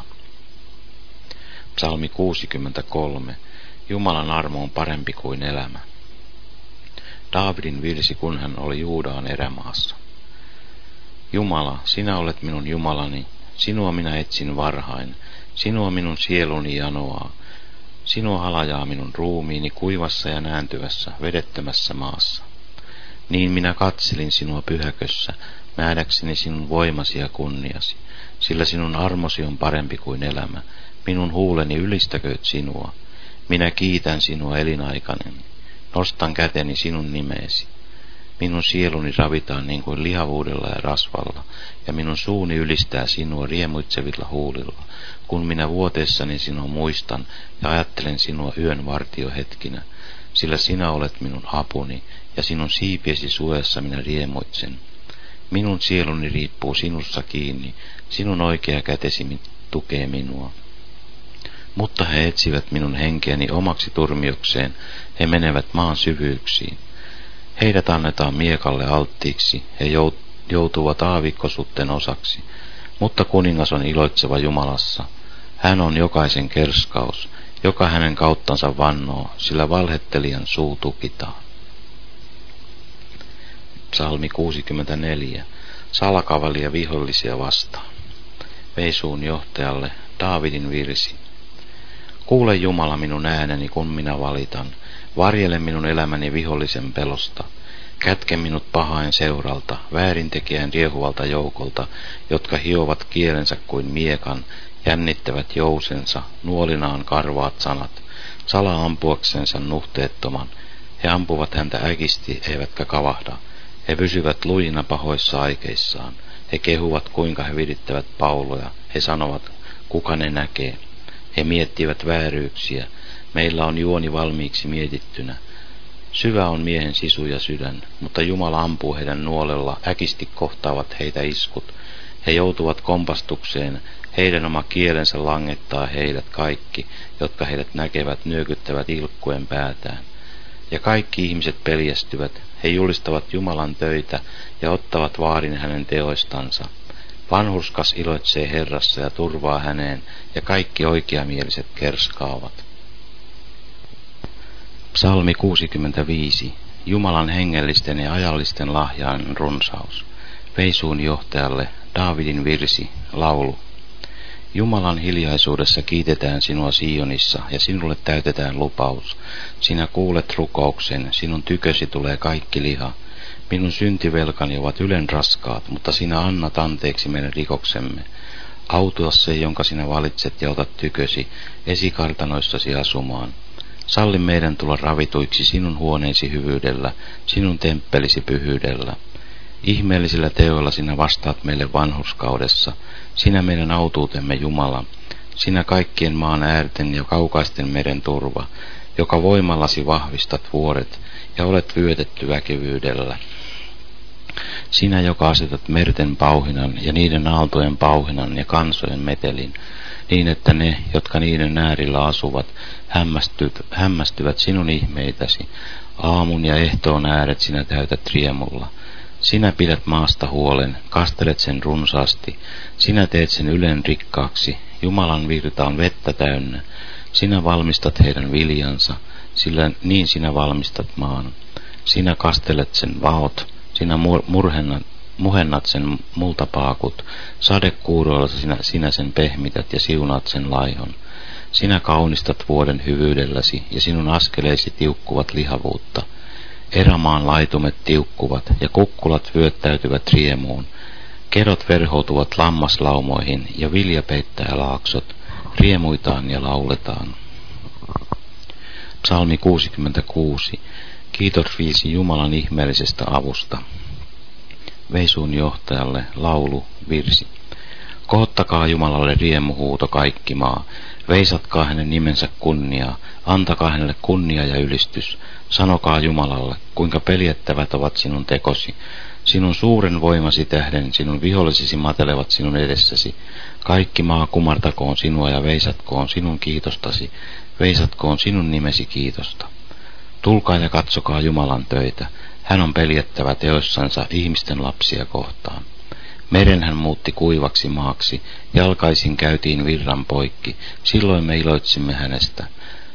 Psalmi kuusikymmentäkolme. Jumalan armo on parempi kuin elämä. Daavidin virsi, kun hän oli Juudaan erämaassa. Jumala, sinä olet minun Jumalani, sinua minä etsin varhain, sinua minun sieluni janoaa, sinua halajaa minun ruumiini kuivassa ja nääntyvässä, vedettömässä maassa. Niin minä katselin sinua pyhäkössä, nähdäkseni sinun voimasi ja kunniasi, sillä sinun armosi on parempi kuin elämä, minun huuleni ylistäkööt sinua. Minä kiitän sinua elinaikaneni, nostan käteni sinun nimeesi. Minun sieluni ravitaan niin kuin lihavuudella ja rasvalla, ja minun suuni ylistää sinua riemuitsevilla huulilla, kun minä vuoteessani sinua muistan ja ajattelen sinua yön vartiohetkinä, sillä sinä olet minun apuni, ja sinun siipiesi suojassa minä riemuitsen. Minun sieluni riippuu sinussa kiinni, sinun oikea kätesi tukee minua. Mutta he etsivät minun henkeäni omaksi turmiokseen, he menevät maan syvyyksiin. Heidät annetaan miekalle alttiiksi, he joutuvat aavikkosutten osaksi. Mutta kuningas on iloitseva Jumalassa. Hän on jokaisen kerskaus, joka hänen kauttansa vannoo, sillä valhettelijan suu tukitaan. Psalmi kuusikymmentäneljä. Salakavallia vihollisia vastaan. Veisuun johtajalle Daavidin virsi. Kuule Jumala minun ääneni, kun minä valitan. Varjele minun elämäni vihollisen pelosta. Kätke minut pahain seuralta, väärintekijän riehuvalta joukolta, jotka hiovat kielensä kuin miekan, jännittävät jousensa, nuolinaan karvaat sanat, sala ampuaksensa nuhteettoman. He ampuvat häntä äkisti, eivätkä kavahda. He pysyvät lujina pahoissa aikeissaan. He kehuvat, kuinka he virittävät pauloja. He sanovat, kuka ne näkee. He miettivät vääryyksiä. Meillä on juoni valmiiksi mietittynä. Syvä on miehen sisu ja sydän, mutta Jumala ampuu heidän nuolella, äkisti kohtaavat heitä iskut. He joutuvat kompastukseen, heidän oma kielensä langettaa heidät kaikki, jotka heidät näkevät, nyökyttävät ilkkuen päätään. Ja kaikki ihmiset peljästyvät, he julistavat Jumalan töitä ja ottavat vaarin hänen teoistansa. Vanhurskas iloitsee Herrassa ja turvaa häneen, ja kaikki oikeamieliset kerskaavat. Psalmi kuusikymmentäviisi. Jumalan hengellisten ja ajallisten lahjain runsaus. Veisuun johtajalle Daavidin virsi, laulu. Jumalan hiljaisuudessa kiitetään sinua Sionissa, ja sinulle täytetään lupaus. Sinä kuulet rukouksen, sinun tykösi tulee kaikki liha. Minun syntivelkani ovat ylen raskaat, mutta sinä annat anteeksi meidän rikoksemme. Autua se, jonka sinä valitset, ja otat tykösi esikartanoissasi asumaan. Salli meidän tulla ravituiksi sinun huoneesi hyvyydellä, sinun temppelisi pyhyydellä. Ihmeellisillä teoilla sinä vastaat meille vanhurskaudessa, sinä meidän autuutemme Jumala, sinä kaikkien maan äärten ja kaukaisten meren turva, joka voimallasi vahvistat vuoret ja olet vyötetty väkevyydellä. Sinä, joka asetat merten pauhinan ja niiden aaltojen pauhinan ja kansojen metelin, niin että ne, jotka niiden äärillä asuvat, hämmästyvät, hämmästyvät sinun ihmeitäsi. Aamun ja ehtoon ääret sinä täytät riemulla. Sinä pidät maasta huolen, kastelet sen runsaasti. Sinä teet sen ylen rikkaaksi. Jumalan virta on vettä täynnä. Sinä valmistat heidän viljansa, sillä niin sinä valmistat maan. Sinä kastelet sen vaot, sinä murhennat, muhennat sen multapaakut. Sadekuuroilla sinä, sinä sen pehmität ja siunaat sen laihon. Sinä kaunistat vuoden hyvyydelläsi, ja sinun askeleisi tiukkuvat lihavuutta. Erämaan laitumet tiukkuvat, ja kukkulat vyöttäytyvät riemuun. Kerot verhoutuvat lammaslaumoihin, ja vilja peittää laaksot. Riemuitaan ja lauletaan. Psalmi kuusikymmentäkuusi. Kiitos viisi Jumalan ihmeellisestä avusta. Veisuun johtajalle laulu, virsi. Kohottakaa Jumalalle riemuhuuto kaikki maa. Veisatkaa hänen nimensä kunniaa. Antakaa hänelle kunnia ja ylistys. Sanokaa Jumalalle, kuinka peljettävät ovat sinun tekosi. Sinun suuren voimasi tähden sinun vihollisisi matelevat sinun edessäsi. Kaikki maa kumartakoon sinua ja veisatkoon sinun kiitostasi. Veisatkoon sinun nimesi kiitosta. Tulkaa ja katsokaa Jumalan töitä. Hän on peljettävä teoissansa ihmisten lapsia kohtaan. Meren hän muutti kuivaksi maaksi, jalkaisin käytiin virran poikki, silloin me iloitsimme hänestä.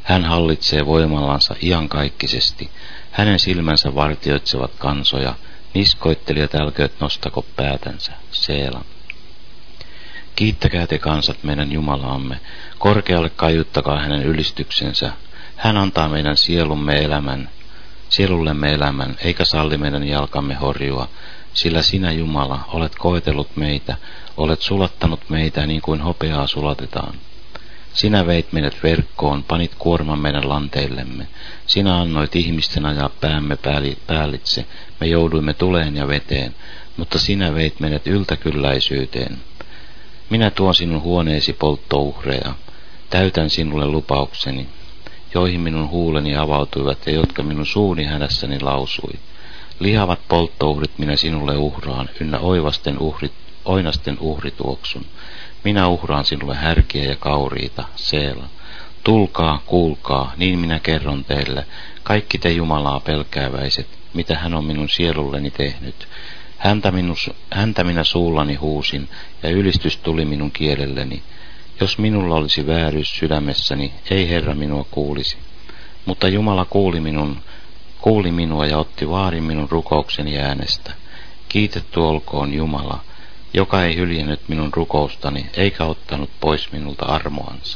Hän hallitsee voimallansa iankaikkisesti. Hänen silmänsä vartioitsevat kansoja. Niskoittelijat älkööt nostako päätänsä. Seela. Kiittäkää te kansat meidän Jumalaamme. Korkealle kaiuttakaa hänen ylistyksensä. Hän antaa meidän sielumme elämän, sielullemme elämän, eikä salli meidän jalkamme horjua. Sillä sinä, Jumala, olet koetellut meitä, olet sulattanut meitä niin kuin hopeaa sulatetaan. Sinä veit meidät verkkoon, panit kuorman meidän lanteillemme. Sinä annoit ihmisten ajaa päämme päällitse, me jouduimme tuleen ja veteen, mutta sinä veit meidät yltäkylläisyyteen. Minä tuon sinun huoneesi polttouhreja, täytän sinulle lupaukseni, joihin minun huuleni avautuivat ja jotka minun suuni hädässäni lausui. Lihavat polttouhrit minä sinulle uhraan, ynnä oivasten uhrit, oinasten uhrituoksun. Minä uhraan sinulle härkiä ja kauriita, Seela. Tulkaa, kuulkaa, niin minä kerron teille, kaikki te Jumalaa pelkääväiset, mitä hän on minun sielulleni tehnyt. Häntä, minus, häntä minä suullani huusin, ja ylistys tuli minun kielelleni. Jos minulla olisi vääryys sydämessäni, ei Herra minua kuulisi. Mutta Jumala kuuli, minun, kuuli minua ja otti vaarin minun rukoukseni äänestä. Kiitetty olkoon Jumala, joka ei hyljännyt minun rukoustani, eikä ottanut pois minulta armoansa.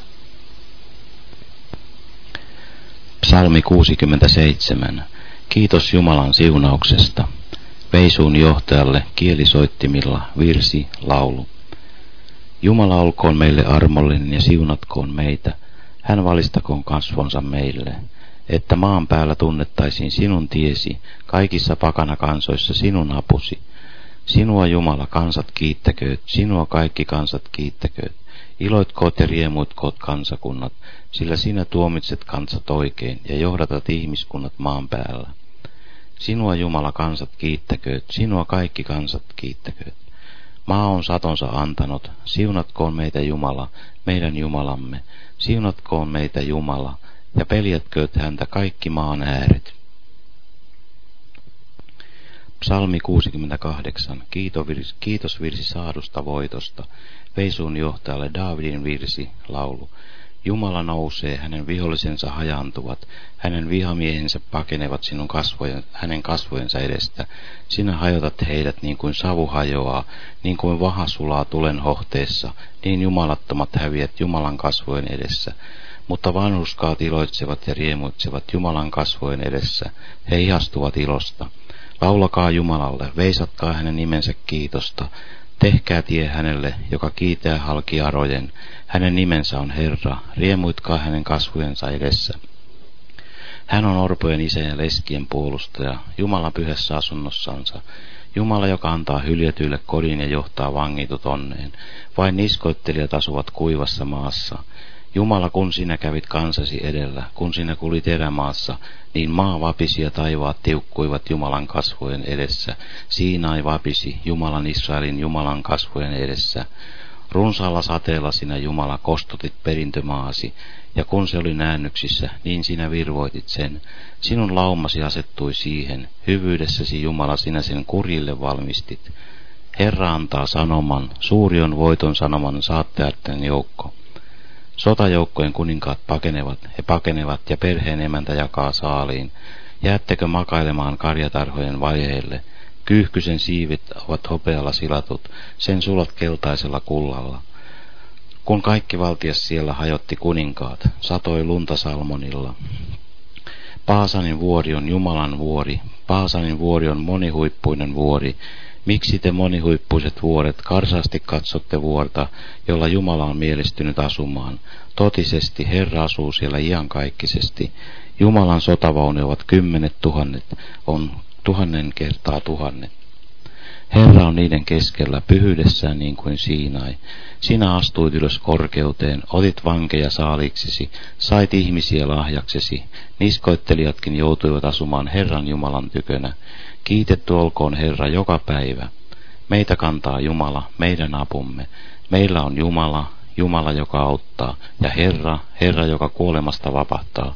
Psalmi kuusikymmentäseitsemän. Kiitos Jumalan siunauksesta. Veisuun johtajalle kielisoittimilla virsi, laulu. Jumala olkoon meille armollinen ja siunatkoon meitä. Hän valistakoon kasvonsa meille, että maan päällä tunnettaisiin sinun tiesi, kaikissa pakana kansoissa sinun apusi. Sinua Jumala, kansat kiittäkööt, sinua kaikki kansat kiittäkööt. Iloitkoot ja riemuitkoot kansakunnat, sillä sinä tuomitset kansat oikein ja johdatat ihmiskunnat maan päällä. Sinua Jumala, kansat kiittäkööt, sinua kaikki kansat kiittäkööt. Maa on satonsa antanut, siunatkoon meitä Jumala, meidän Jumalamme, siunatkoon meitä Jumala, ja peljätkööt häntä kaikki maan ääret. Psalmi kuusikymmentäkahdeksan. Kiitos virsi saadusta voitosta. Veisuun johtajalle Daavidin virsi, laulu. Jumala nousee, hänen vihollisensa hajaantuvat, hänen vihamiehensä pakenevat sinun kasvojen, hänen kasvojensa edestä. Sinä hajotat heidät niin kuin savu hajoaa, niin kuin vaha sulaa tulen hohteessa, niin jumalattomat häviät Jumalan kasvojen edessä. Mutta vanhurskaat iloitsevat ja riemuitsevat Jumalan kasvojen edessä, he ihastuvat ilosta. Laulakaa Jumalalle, veisatkaa hänen nimensä kiitosta. Tehkää tie hänelle, joka kiitää halki arojen. Hänen nimensä on Herra, riemuitkaa hänen kasvojensa edessä. Hän on orpojen isä ja leskien puolustaja, Jumala pyhässä asunnossansa. Jumala, joka antaa hyljätyille kodin ja johtaa vangitut onneen. Vain niskoittelijat asuvat kuivassa maassa. Jumala, kun sinä kävit kansasi edellä, kun sinä kulit erämaassa, niin maa vapisi ja taivaat tiukkuivat Jumalan kasvojen edessä. Siinai vapisi Jumalan Israelin Jumalan kasvojen edessä. Runsaalla sateella sinä Jumala kostotit perintömaasi, ja kun se oli näännyksissä, niin sinä virvoitit sen. Sinun laumasi asettui siihen, hyvyydessäsi Jumala sinä sen kurjille valmistit. Herra antaa sanoman, suuri on voiton sanoman saattajien joukko. Sotajoukkojen kuninkaat pakenevat, he pakenevat ja perheen emäntä jakaa saaliin. Jäättekö makailemaan karjatarhojen vaiheille? Kyyhkysen siivet ovat hopealla silatut, sen sulat keltaisella kullalla. Kun kaikki valtias siellä hajotti kuninkaat, satoi lunta Salmonilla. Paasanin vuori on Jumalan vuori, Paasanin vuori on monihuippuinen vuori. Miksi te monihuippuiset vuoret karsaasti katsotte vuorta, jolla Jumala on mielistynyt asumaan? Totisesti Herra asuu siellä iankaikkisesti. Jumalan sotavaunuja ovat kymmenet tuhannet, on tuhannen kertaa tuhannet. Herra on niiden keskellä pyhyydessään niin kuin Siinai. Sinä astuit ylös korkeuteen, otit vankeja saaliksesi, sait ihmisiä lahjaksesi. Niskoittelijatkin joutuivat asumaan Herran Jumalan tykönä. Kiitetty olkoon Herra joka päivä. Meitä kantaa Jumala, meidän apumme. Meillä on Jumala, Jumala joka auttaa, ja Herra, Herra joka kuolemasta vapahtaa.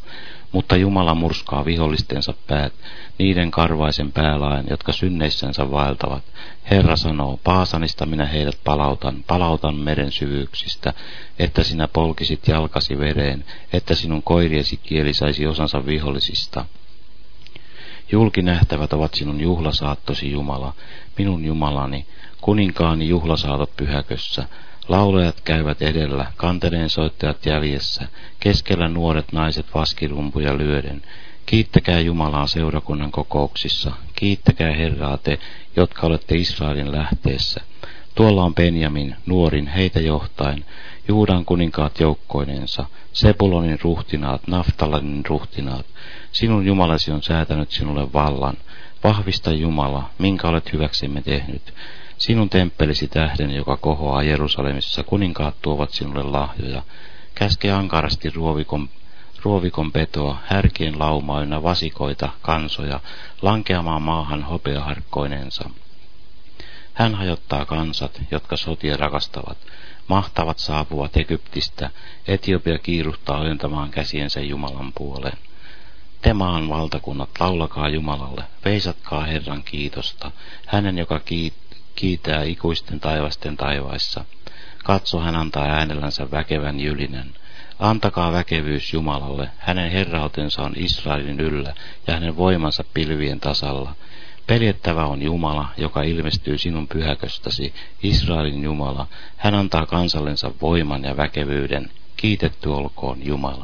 Mutta Jumala murskaa vihollistensa päät, niiden karvaisen päälaen, jotka synneissänsä vaeltavat. Herra sanoo, Paasanista minä heidät palautan, palautan meren syvyyksistä, että sinä polkisit jalkasi vereen, että sinun koiriesi kieli saisi osansa vihollisista. Julkinähtävät ovat sinun juhlasaattosi, Jumala, minun Jumalani, kuninkaani juhlasaatot pyhäkössä. Laulajat käyvät edellä, kanteleen soittajat jäljessä, keskellä nuoret naiset vaskirumpuja lyöden. Kiittäkää Jumalaa seurakunnan kokouksissa, kiittäkää Herraa te, jotka olette Israelin lähteessä. Tuolla on Benjamin, nuorin, heitä johtain, Juudan kuninkaat joukkoinensa, Sebulonin ruhtinaat, Naftalanin ruhtinaat. Sinun Jumalasi on säätänyt sinulle vallan. Vahvista Jumala, minkä olet hyväksemme tehnyt. Sinun temppelisi tähden, joka kohoaa Jerusalemissa, kuninkaat tuovat sinulle lahjoja. Käske ankarasti ruovikon, ruovikon petoa, härkien laumaa ynnä vasikoita, kansoja, lankeamaan maahan hopeaharkkoinensa. Hän hajottaa kansat, jotka sotia rakastavat. Mahtavat saapuvat Egyptistä, Etiopia kiiruhtaa ojentamaan käsiensä Jumalan puoleen. Te maan valtakunnat, laulakaa Jumalalle, veisatkaa Herran kiitosta, hänen, joka kiittää. Kiitää ikuisten taivasten taivaissa. Katso, hän antaa äänellänsä väkevän jylinän. Antakaa väkevyys Jumalalle, hänen herrautensa on Israelin yllä ja hänen voimansa pilvien tasalla. Peljettävä on Jumala, joka ilmestyy sinun pyhäköstäsi, Israelin Jumala. Hän antaa kansallensa voiman ja väkevyyden. Kiitetty olkoon Jumala.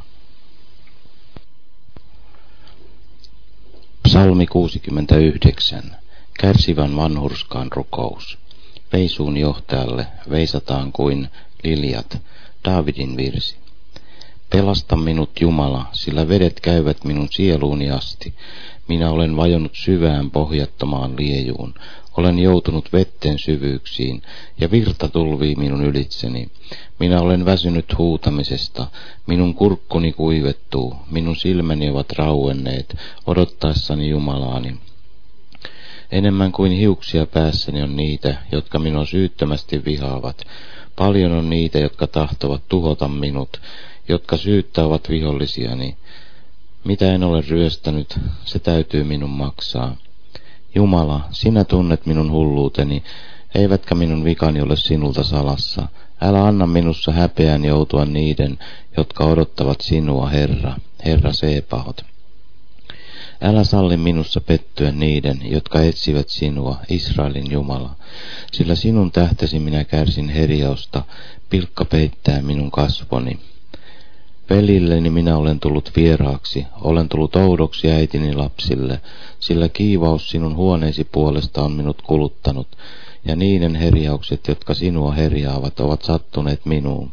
Psalmi kuusikymmentäyhdeksän. Kärsivän vanhurskaan rukous. Veisuun johtajalle veisataan kuin liljat. Daavidin virsi. Pelasta minut, Jumala, sillä vedet käyvät minun sieluuni asti. Minä olen vajonnut syvään pohjattomaan liejuun. Olen joutunut vetten syvyyksiin, ja virta tulvii minun ylitseni. Minä olen väsynyt huutamisesta, minun kurkkuni kuivettuu, minun silmäni ovat rauenneet, odottaessani Jumalaani. Enemmän kuin hiuksia päässäni on niitä, jotka minua syyttömästi vihaavat. Paljon on niitä, jotka tahtovat tuhota minut, jotka syyttävät vihollisiani. Mitä en ole ryöstänyt, se täytyy minun maksaa. Jumala, sinä tunnet minun hulluuteni, eivätkä minun vikani ole sinulta salassa. Älä anna minussa häpeän joutua niiden, jotka odottavat sinua, Herra, Herra Seebahot. Älä salli minussa pettyä niiden, jotka etsivät sinua, Israelin Jumala, sillä sinun tähtesi minä kärsin herjausta, pilkka peittää minun kasvoni. Velilleni minä olen tullut vieraaksi, olen tullut oudoksi äitini lapsille, sillä kiivaus sinun huoneesi puolesta on minut kuluttanut, ja niiden herjaukset, jotka sinua herjaavat, ovat sattuneet minuun.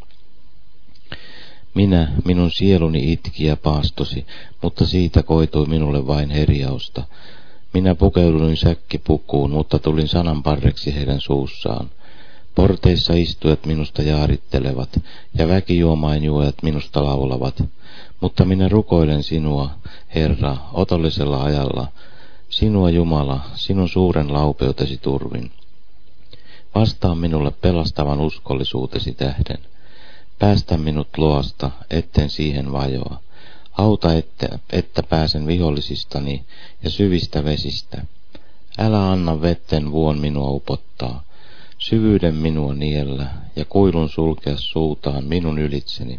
Minä, minun sieluni itki ja paastosi, mutta siitä koitui minulle vain herjausta. Minä pukeuduin säkkipukuun, mutta tulin sananparreksi heidän suussaan. Porteissa istujat minusta jaarittelevat, ja väkijuomain juojat minusta laulavat. Mutta minä rukoilen sinua, Herra, otollisella ajalla. Sinua, Jumala, sinun suuren laupeutesi turvin. Vastaa minulle pelastavan uskollisuutesi tähden. Päästä minut loasta, etten siihen vajoa. Auta, että, että pääsen vihollisistani ja syvistä vesistä. Älä anna vetten vuon minua upottaa. Syvyyden minua niellä ja kuilun sulkea suutaan minun ylitseni.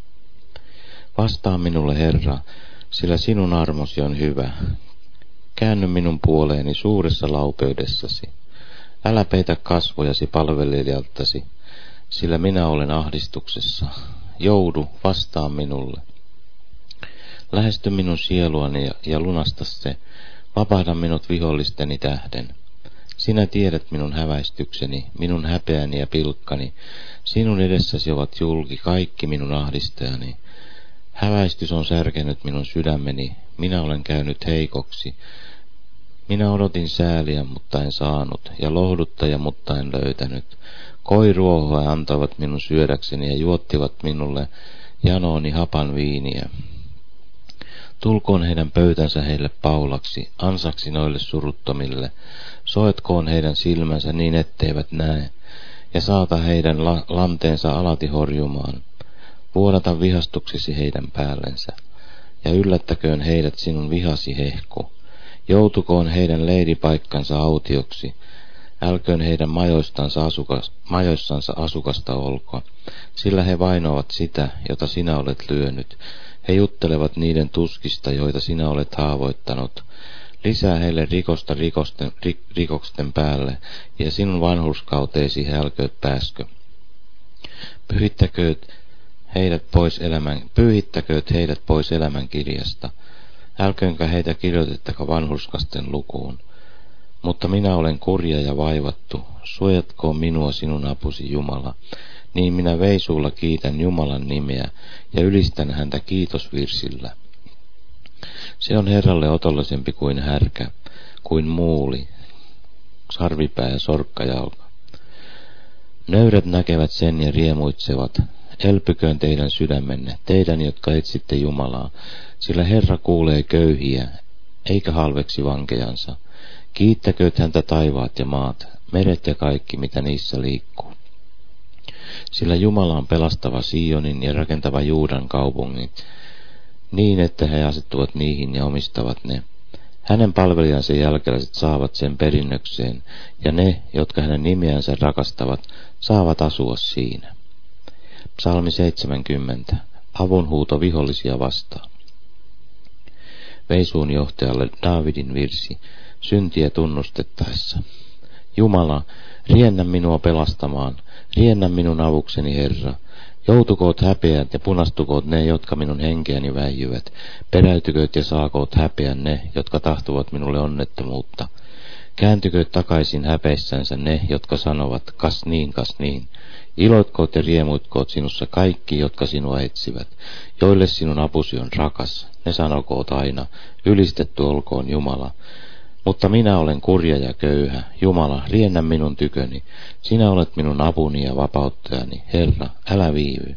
Vastaa minulle, Herra, sillä sinun armosi on hyvä. Käänny minun puoleeni suuressa laupeudessasi. Älä peitä kasvojasi palvelijaltasi, sillä minä olen ahdistuksessa. Joudu, vastaa minulle. Lähesty minun sieluani ja, ja lunasta se. Vapahda minut vihollisteni tähden. Sinä tiedät minun häväistykseni, minun häpeäni ja pilkkani. Sinun edessäsi ovat julki kaikki minun ahdistajani. Häväistys on särkenyt minun sydämeni, minä olen käynyt heikoksi. Minä odotin sääliä, mutta en saanut, ja lohduttaja, mutta en löytänyt. Koiruohoa antoivat minun syödäkseni ja juottivat minulle janooni hapan viiniä. Tulkoon heidän pöytänsä heille paulaksi, ansaksi noille suruttomille. Soetkoon heidän silmänsä niin, etteivät näe, ja saata heidän la- lanteensa alati horjumaan. Vuodata vihastuksesi heidän päällensä. ja yllättäköön heidät sinun vihasi hehku. Joutukoon heidän leiripaikkansa autioksi, älköön heidän majoistansa, asukas, majoissansa asukasta olko, sillä he vainoavat sitä, jota sinä olet lyönyt. He juttelevat niiden tuskista, joita sinä olet haavoittanut. Lisää heille rikosta rikosten, rik, rikosten päälle, ja sinun vanhurskauteesi he älkööt pääskö. Pyhittäkööt heidät pois elämän, pyyhittäkööt heidät pois elämän kirjasta. Älköönkä heitä kirjoitettako vanhurskasten lukuun. Mutta minä olen kurja ja vaivattu, suojatkoon minua sinun apusi Jumala. Niin minä veisuulla kiitän Jumalan nimeä ja ylistän häntä kiitosvirsillä. Se on Herralle otollisempi kuin härkä, kuin muuli, sarvipää ja sorkkajalka. Nöyrät näkevät sen ja riemuitsevat. Elpyköön teidän sydämenne, teidän, jotka etsitte Jumalaa, sillä Herra kuulee köyhiä, eikä halveksi vankejansa. Kiittäkööt häntä taivaat ja maat, meret ja kaikki, mitä niissä liikkuu. Sillä Jumala on pelastava Sionin ja rakentava Juudan kaupungin, niin että he asettuvat niihin ja omistavat ne. Hänen palvelijansa jälkeläiset saavat sen perinnökseen, ja ne, jotka hänen nimeänsä rakastavat, saavat asua siinä. Psalmi seitsemänkymmentä. Avunhuuto vihollisia vastaan. Veisuun johtajalle Daavidin virsi, syntiä tunnustettaessa. Jumala, riennä minua pelastamaan, riennä minun avukseni, Herra. Joutukoot häpeät ja punastukoot ne, jotka minun henkeäni väijyvät. Peräytykööt ja saakoot häpeän ne, jotka tahtovat minulle onnettomuutta. Kääntykööt takaisin häpeissänsä ne, jotka sanovat, kas niin, kas niin. Iloitkoot ja riemuitkoot sinussa kaikki, jotka sinua etsivät. Joille sinun apusi on rakas, ne sanokoot aina, ylistetty olkoon Jumala. Mutta minä olen kurja ja köyhä. Jumala, riennä minun tyköni. Sinä olet minun apuni ja vapauttajani. Herra, älä viivy.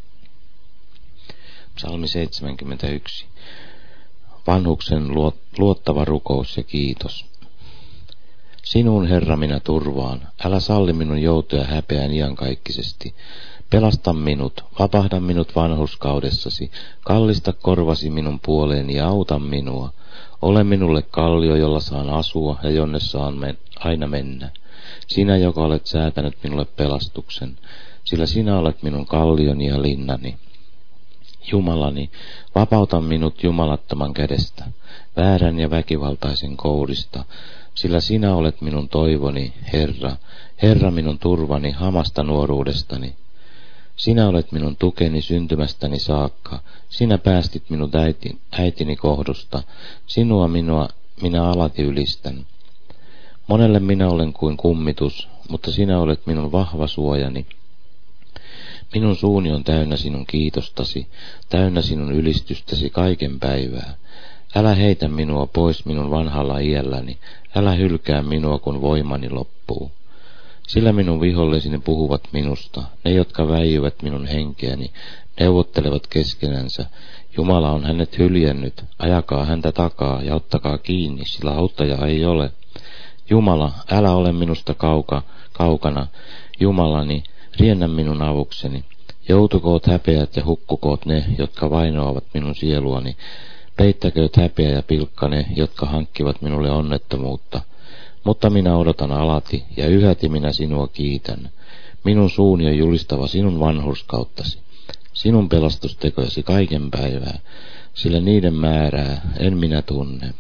Psalmi seitsemänkymmentäyksi. Vanhuksen luottava rukous ja kiitos. Sinuun, Herra, minä turvaan. Älä salli minun joutua häpeään iankaikkisesti. Pelasta minut, vapahda minut vanhurskaudessasi. Kallista korvasi minun puoleeni ja auta minua. Ole minulle kallio, jolla saan asua ja jonne saan men- aina mennä. Sinä, joka olet säätänyt minulle pelastuksen, sillä sinä olet minun kallioni ja linnani. Jumalani, vapauta minut jumalattoman kädestä, väärän ja väkivaltaisen kourista, sillä sinä olet minun toivoni, Herra, Herra minun turvani hamasta nuoruudestani. Sinä olet minun tukeni syntymästäni saakka, sinä päästit minut äiti, äitini kohdusta, sinua minua minä alati ylistän. Monelle minä olen kuin kummitus, mutta sinä olet minun vahva suojani. Minun suuni on täynnä sinun kiitostasi, täynnä sinun ylistystäsi kaiken päivää. Älä heitä minua pois minun vanhalla iälläni, älä hylkää minua, kun voimani loppuu. Sillä minun viholliseni puhuvat minusta, ne jotka väijyvät minun henkeäni, neuvottelevat keskenänsä. Jumala on hänet hyljännyt, ajakaa häntä takaa ja ottakaa kiinni, sillä auttaja ei ole. Jumala, älä ole minusta kauka, kaukana, Jumalani, riennä minun avukseni. Joutukoot häpeät ja hukkukoot ne, jotka vainoavat minun sieluani. Peittäkööt häpeä ja pilkka ne, jotka hankkivat minulle onnettomuutta. Mutta minä odotan alati, ja yhäti minä sinua kiitän. Minun suuni on julistava sinun vanhurskauttasi, sinun pelastustekojasi kaiken päivää, sillä niiden määrää en minä tunne.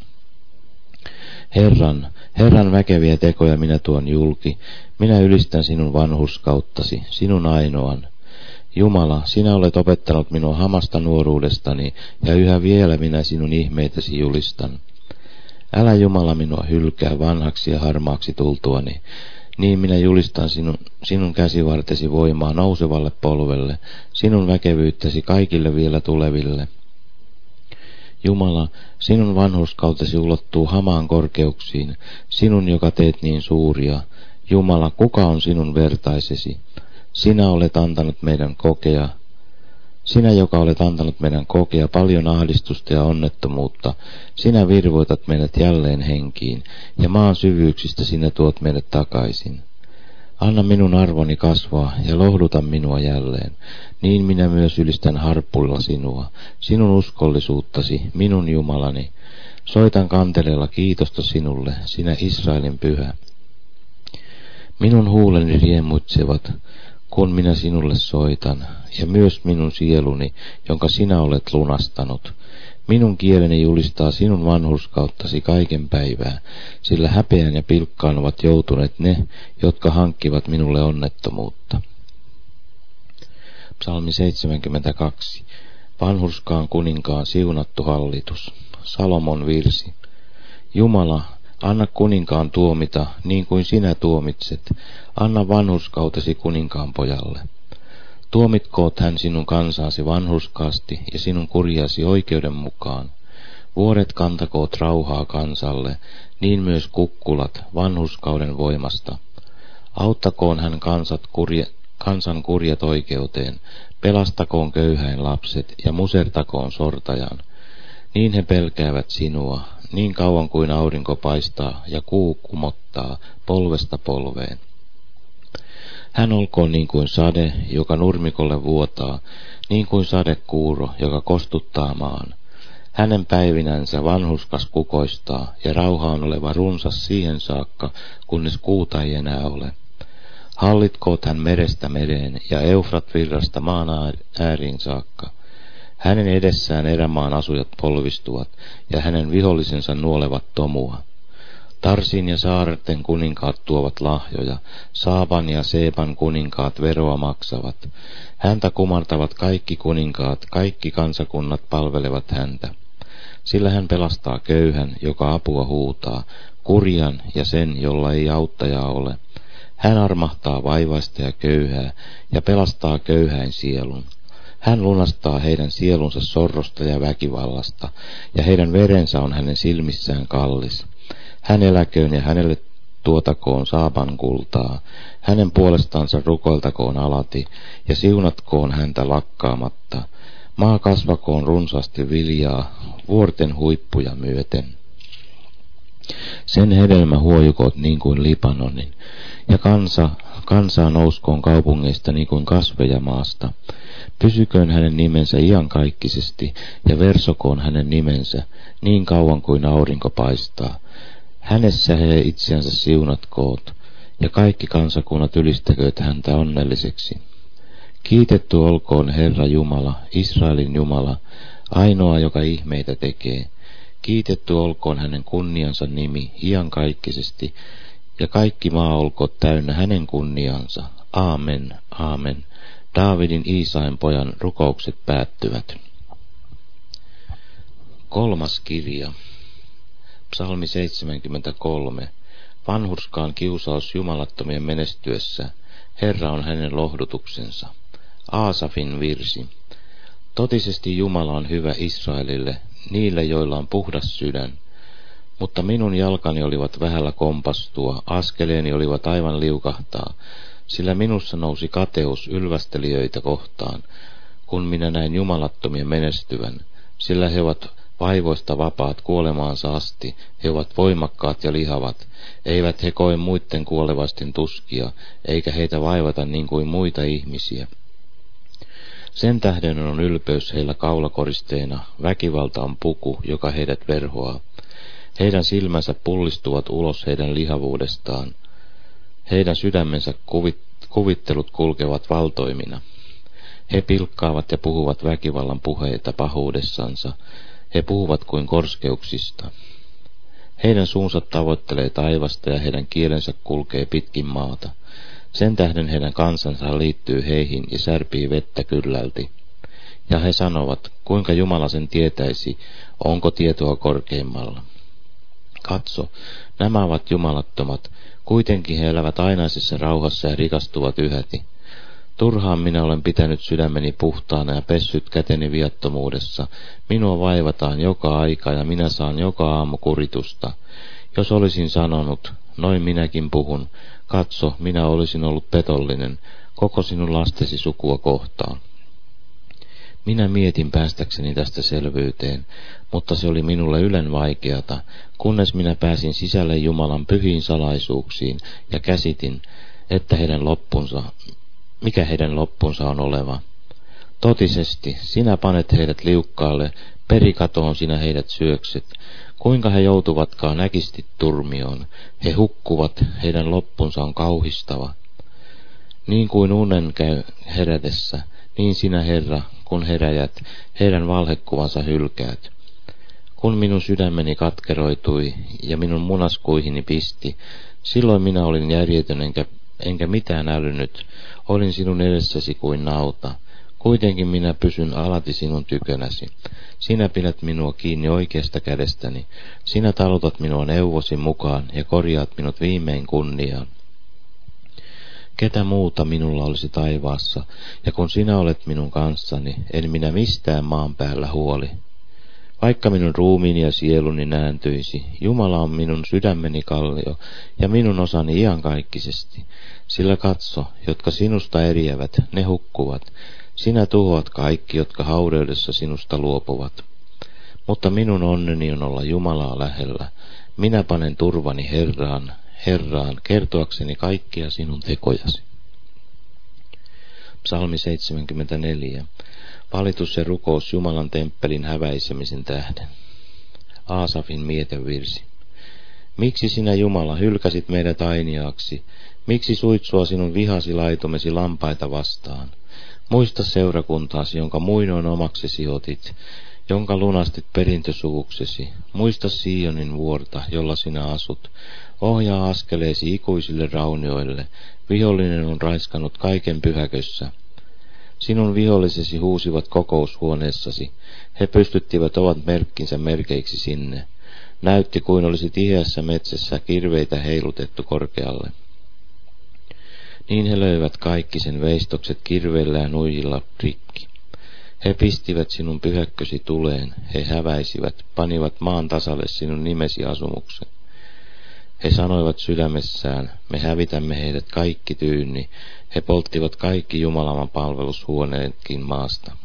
Herran, Herran väkeviä tekoja minä tuon julki, minä ylistän sinun vanhurskauttasi, sinun ainoan. Jumala, sinä olet opettanut minua hamasta nuoruudestani, ja yhä vielä minä sinun ihmeitäsi julistan. Älä Jumala minua hylkää vanhaksi ja harmaaksi tultuani, niin minä julistan sinun, sinun käsivartesi voimaa nousevalle polvelle, sinun väkevyyttäsi kaikille vielä tuleville. Jumala, sinun vanhurskautesi ulottuu hamaan korkeuksiin, sinun, joka teet niin suuria. Jumala, kuka on sinun vertaisesi? Sinä olet antanut meidän kokea, sinä, joka olet antanut meidän kokea paljon ahdistusta ja onnettomuutta, sinä virvoitat meidät jälleen henkiin, ja maan syvyyksistä sinä tuot meidät takaisin. Anna minun arvoni kasvaa ja lohduta minua jälleen. Niin minä myös ylistän harppuilla sinua, sinun uskollisuuttasi, minun Jumalani. Soitan kanteleella kiitosta sinulle, sinä Israelin pyhä. Minun huuleni riemuitsevat, kun minä sinulle soitan, ja myös minun sieluni, jonka sinä olet lunastanut. Minun kieleni julistaa sinun vanhurskauttasi kaiken päivää, sillä häpeään ja pilkkaan ovat joutuneet ne, jotka hankkivat minulle onnettomuutta. Psalmi seitsemänkymmentäkaksi. Vanhurskaan kuninkaan siunattu hallitus. Salomon virsi. Jumala, anna kuninkaan tuomita, niin kuin sinä tuomitset. Anna vanhurskautesi kuninkaan pojalle. Tuomitkoot hän sinun kansaasi vanhurskaasti ja sinun kurjasi oikeuden mukaan. Vuodet kantakoot rauhaa kansalle, niin myös kukkulat vanhurskauden voimasta. Auttakoon hän kansat kurje, kansan kurjat oikeuteen, pelastakoon köyhäin lapset ja musertakoon sortajan. Niin he pelkäävät sinua, niin kauan kuin aurinko paistaa ja kuu kumottaa polvesta polveen. Hän olkoon niin kuin sade, joka nurmikolle vuotaa, niin kuin sadekuuro, joka kostuttaa maan. Hänen päivinänsä vanhurskas kukoistaa, ja rauha on oleva runsas siihen saakka, kunnes kuuta ei enää ole. Hallitkoot hän merestä mereen ja Eufrat virrasta maan ääriin saakka. Hänen edessään erämaan asujat polvistuvat, ja hänen vihollisensa nuolevat tomua. Tarsin ja saarten kuninkaat tuovat lahjoja, Saaban ja Seeban kuninkaat veroa maksavat. Häntä kumartavat kaikki kuninkaat, kaikki kansakunnat palvelevat häntä. Sillä hän pelastaa köyhän, joka apua huutaa, kurjan ja sen, jolla ei auttajaa ole. Hän armahtaa vaivaista ja köyhää ja pelastaa köyhäin sielun. Hän lunastaa heidän sielunsa sorrosta ja väkivallasta, ja heidän verensä on hänen silmissään kallis. Hän eläköön ja hänelle tuotakoon Saaban kultaa, hänen puolestaansa rukoiltakoon alati, ja siunatkoon häntä lakkaamatta. Maa kasvakoon runsaasti viljaa, vuorten huippuja myöten. Sen hedelmä huojukoot niin kuin Libanonin, ja kansa, kansaa nouskoon kaupungeista niin kuin kasveja maasta. Pysyköön hänen nimensä iankaikkisesti, ja versokoon hänen nimensä niin kauan kuin aurinko paistaa. Hänessä he itseänsä siunatkoot, ja kaikki kansakunnat ylistäkööt häntä onnelliseksi. Kiitetty olkoon Herra Jumala, Israelin Jumala, ainoa, joka ihmeitä tekee. Kiitetty olkoon hänen kunniansa nimi iankaikkisesti, ja kaikki maa olkoot täynnä hänen kunniansa. Aamen, aamen. Daavidin Iisain pojan rukoukset päättyvät. Kolmas kirja. Psalmi seitsemänkymmentäkolme. Vanhurskaan kiusaus jumalattomien menestyessä. Herra on hänen lohdutuksensa. Aasafin virsi. Totisesti Jumala on hyvä Israelille, niille joilla on puhdas sydän. Mutta minun jalkani olivat vähällä kompastua, askeleeni olivat aivan liukahtaa, sillä minussa nousi kateus ylvästelijöitä kohtaan, kun minä näin jumalattomia menestyvän, sillä he ovat vaivoista vapaat kuolemaansa asti, he ovat voimakkaat ja lihavat, eivät he koe muiden kuolevaisten tuskia, eikä heitä vaivata niin kuin muita ihmisiä. Sen tähden on ylpeys heillä kaulakoristeena, väkivalta on puku, joka heidät verhoaa. Heidän silmänsä pullistuvat ulos heidän lihavuudestaan. Heidän sydämensä kuvit, kuvittelut kulkevat valtoimina. He pilkkaavat ja puhuvat väkivallan puheita pahuudessansa. He puhuvat kuin korskeuksista. Heidän suunsa tavoittelee taivasta ja heidän kielensä kulkee pitkin maata. Sen tähden heidän kansansa liittyy heihin ja särpii vettä kyllälti. Ja he sanovat, kuinka Jumala sen tietäisi, onko tietoa korkeimmalla. Katso, nämä ovat jumalattomat, kuitenkin he elävät ainaisessa rauhassa ja rikastuvat yhäti. Turhaan minä olen pitänyt sydämeni puhtaana ja pessyt käteni viattomuudessa. Minua vaivataan joka aika ja minä saan joka aamu kuritusta. Jos olisin sanonut, noin minäkin puhun, katso, minä olisin ollut petollinen, koko sinun lastesi sukua kohtaan. Minä mietin päästäkseni tästä selvyyteen, mutta se oli minulle ylen vaikeata, kunnes minä pääsin sisälle Jumalan pyhiin salaisuuksiin ja käsitin,
että heidän loppunsa, mikä heidän loppunsa on oleva. Totisesti, sinä panet heidät liukkaalle, perikatoon sinä heidät syökset. Kuinka he joutuvatkaan äkisti turmioon, he hukkuvat, heidän loppunsa on kauhistava. Niin kuin unen käy herätessä, niin sinä, Herra, kun heräjät, heidän valhekuvansa hylkäät. Kun minun sydämeni katkeroitui ja minun munaskuihini pisti, silloin minä olin järjetön enkä, enkä mitään älynyt, olin sinun edessäsi kuin nauta. Kuitenkin minä pysyn alati sinun tykönäsi. Sinä pidät minua kiinni oikeasta kädestäni. Sinä talutat minua neuvosi mukaan ja korjaat minut viimein kunniaan. Ketä muuta minulla olisi taivaassa, ja kun sinä olet minun kanssani, en minä mistään maan päällä huoli. Vaikka minun ruumiini ja sieluni nääntyisi, Jumala on minun sydämeni kallio ja minun osani iankaikkisesti. Sillä katso, jotka sinusta eriävät, ne hukkuvat. Sinä tuhoat kaikki, jotka haureudessa sinusta luopuvat. Mutta minun onneni on olla Jumalaa lähellä. Minä panen turvani Herraan, Herraan, kertoakseni kaikkia sinun tekojasi. Psalmi seitsemänkymmentäneljä. Valitus ja rukous Jumalan temppelin häväisemisen tähden. Aasafin mietevirsi. Miksi sinä, Jumala, hylkäsit meidät ainiaaksi? Miksi suitsua sinun vihasi laitomesi lampaita vastaan? Muista seurakuntaasi, jonka muinoin omaksesi otit, jonka lunastit perintösuvuksesi. Muista Sionin vuorta, jolla sinä asut. Ohjaa askeleesi ikuisille raunioille. Vihollinen on raiskannut kaiken pyhäkössä. Sinun vihollisesi huusivat kokoushuoneessasi. He pystyttivät ovat merkkinsä merkeiksi sinne. Näytti kuin olisi tiheässä metsässä kirveitä heilutettu korkealle. Niin he löivät kaikki sen veistokset kirveillä ja nuijilla rikki. He pistivät sinun pyhäkkösi tuleen, he häväisivät, panivat maan tasalle sinun nimesi asumuksen. He sanoivat sydämessään, me hävitämme heidät kaikki tyynni, he polttivat kaikki Jumalaman palvelushuoneetkin maasta.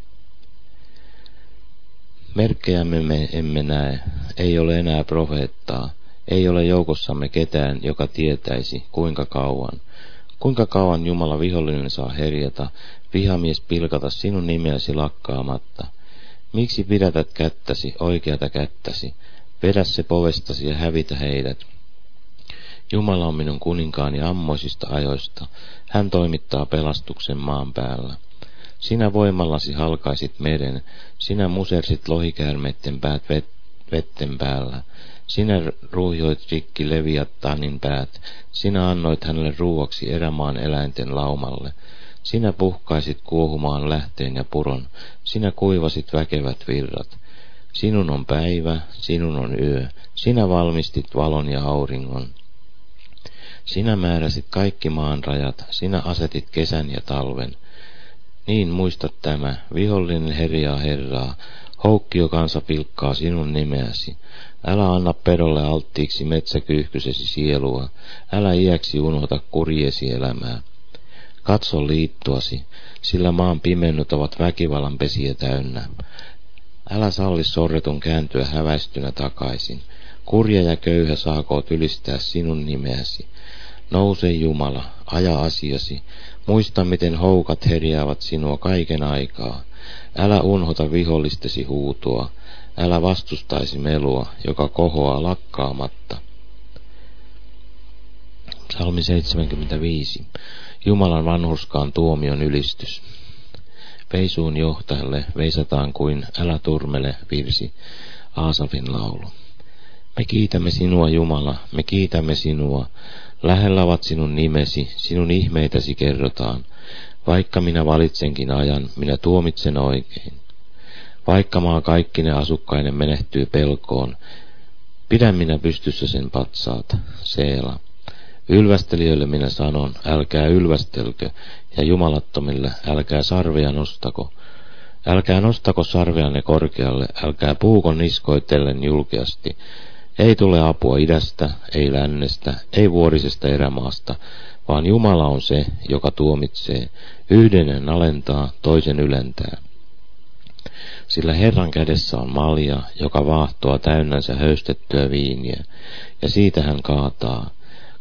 Merkkejämme me emme näe, ei ole enää profeettaa, ei ole joukossamme ketään, joka tietäisi, kuinka kauan. Kuinka kauan Jumala vihollinen saa herjata, vihamies pilkata sinun nimeäsi lakkaamatta? Miksi pidätät kättäsi, oikeata kättäsi? Vedä se povestasi ja hävitä heidät. Jumala on minun kuninkaani ammoisista ajoista. Hän toimittaa pelastuksen maan päällä. Sinä voimallasi halkaisit meren, sinä musersit lohikäärmeitten päät vet, vetten päällä. Sinä ruuhjoit rikki Leviattanin päät, sinä annoit hänelle ruuaksi erämaan eläinten laumalle. Sinä puhkaisit kuohumaan lähteen ja puron, sinä kuivasit väkevät virrat. Sinun on päivä, sinun on yö, sinä valmistit valon ja auringon. Sinä määräsit kaikki maan rajat, sinä asetit kesän ja talven. Niin muista tämä, vihollinen herjaa Herraa, houkkio kansa pilkkaa sinun nimeäsi. Älä anna pedolle alttiiksi metsäkyyhkysesi sielua, älä iäksi unohda kurjesi elämää. Katso liittuasi, sillä maan pimennyt ovat väkivallan pesiä täynnä. Älä salli sorretun kääntyä häväistynä takaisin. Kurja ja köyhä saakoot ylistää sinun nimeäsi. Nouse Jumala, aja asiasi, muista miten houkat herjäävät sinua kaiken aikaa. Älä unhota vihollistesi huutoa, älä vastustaisi melua, joka kohoaa lakkaamatta. Psalmi seitsemänkymmentäviisi. Jumalan vanhurskaan tuomion ylistys. Veisuun johtajalle veisataan kuin älä turmele virsi, Aasafin laulu. Me kiitämme sinua, Jumala, me kiitämme sinua. Lähellä ovat sinun nimesi, sinun ihmeitäsi kerrotaan. Vaikka minä valitsenkin ajan, minä tuomitsen oikein. Vaikka maa kaikkine asukkainen menehtyy pelkoon, pidän minä pystyssä sen patsaat, Seela. Ylvästelijöille minä sanon, älkää ylvästelkö, ja jumalattomille, älkää sarvea nostako. Älkää nostako sarveanne korkealle, älkää puuko niskoitellen julkeasti. Ei tule apua idästä, ei lännestä, ei vuorisesta erämaasta, vaan Jumala on se, joka tuomitsee. Yhden alentaa, toisen ylentää. Sillä Herran kädessä on malja, joka vaahtoa täynnänsä höystettyä viiniä, ja siitä hän kaataa.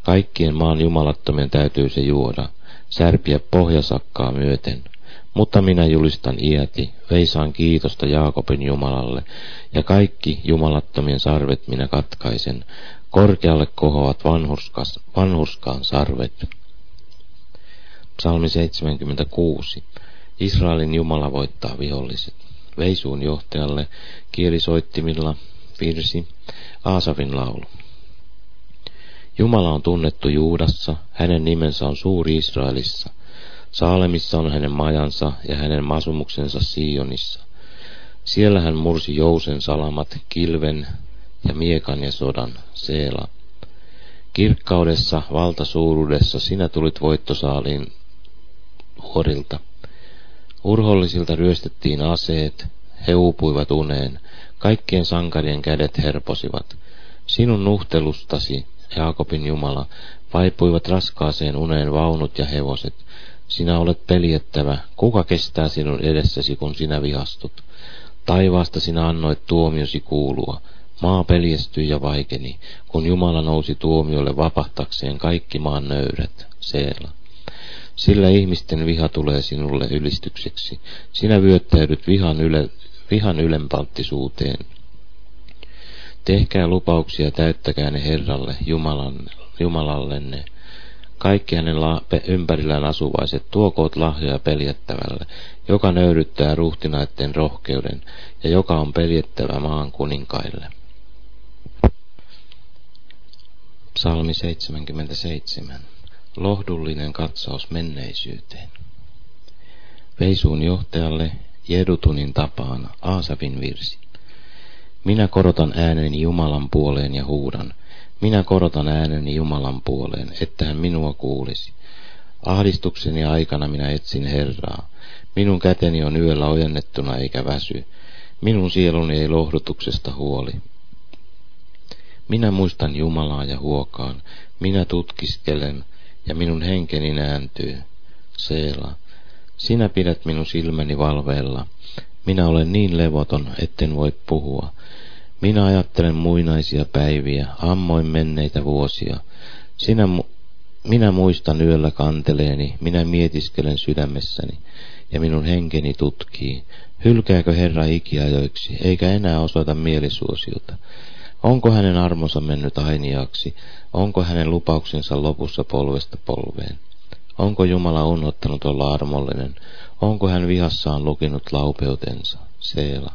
Kaikkien maan jumalattomien täytyy se juoda, särpiä pohjasakkaa myöten. Mutta minä julistan iäti, veisaan kiitosta Jaakobin Jumalalle, ja kaikki jumalattomien sarvet minä katkaisen, korkealle kohoavat vanhurskas, vanhurskaan sarvet. Psalmi seitsemänkymmentäkuusi. Israelin Jumala voittaa viholliset. Veisuun johtajalle kielisoittimilla virsi, Aasafin laulu. Jumala on tunnettu Juudassa, hänen nimensä on suuri Israelissa. Saalemissa on hänen majansa ja hänen asumuksensa Sionissa. Siellä hän mursi jousen salamat, kilven ja miekan ja sodan, Seela. Kirkkaudessa, valtasuuruudessa sinä tulit voittosaaliin vuorilta. Urhollisilta ryöstettiin aseet, he uupuivat uneen, kaikkien sankarien kädet herposivat. Sinun nuhtelustasi, Jaakobin Jumala, vaipuivat raskaaseen uneen vaunut ja hevoset. Sinä olet peliettävä, kuka kestää sinun edessäsi, kun sinä vihastut? Taivaasta sinä annoit tuomiosi kuulua. Maa peljestyi ja vaikeni, kun Jumala nousi tuomiolle vapahtakseen kaikki maan nöyrät, Seela. Sillä ihmisten viha tulee sinulle ylistykseksi. Sinä vyöttäydyt vihan, yle, vihan ylenpalttisuuteen. Tehkää lupauksia, täyttäkää ne Herralle, Jumalan, Jumalallenne. Kaikki hänen la- ympärillään asuvaiset, tuokoot lahjoja peljättävälle, joka nöyryttää ruhtinaiden rohkeuden ja joka on peljettävä maan kuninkaille. Psalmi seitsemänkymmentäseitsemän. Lohdullinen katsaus menneisyyteen. Veisuun johtajalle Jedutunin tapaan Aasafin virsi. Minä korotan ääneni Jumalan puoleen ja huudan. Minä korotan ääneni Jumalan puoleen, että hän minua kuulisi. Ahdistukseni aikana minä etsin Herraa. Minun käteni on yöllä ojennettuna eikä väsy. Minun sieluni ei lohdutuksesta huoli. Minä muistan Jumalaa ja huokaan. Minä tutkiskelen ja minun henkeni nääntyy. Seela. Sinä pidät minun silmäni valveella. Minä olen niin levoton, etten voi puhua. Minä ajattelen muinaisia päiviä, ammoin menneitä vuosia. Sinä, mu- minä muistan yöllä kanteleeni, minä mietiskelen sydämessäni, ja minun henkeni tutkii. Hylkääkö Herra ikiajoiksi, eikä enää osoita mielisuosiota? Onko hänen armonsa mennyt ainiaksi? Onko hänen lupauksensa lopussa polvesta polveen? Onko Jumala unohtanut olla armollinen? Onko hän vihassaan lukinut laupeutensa? Seela.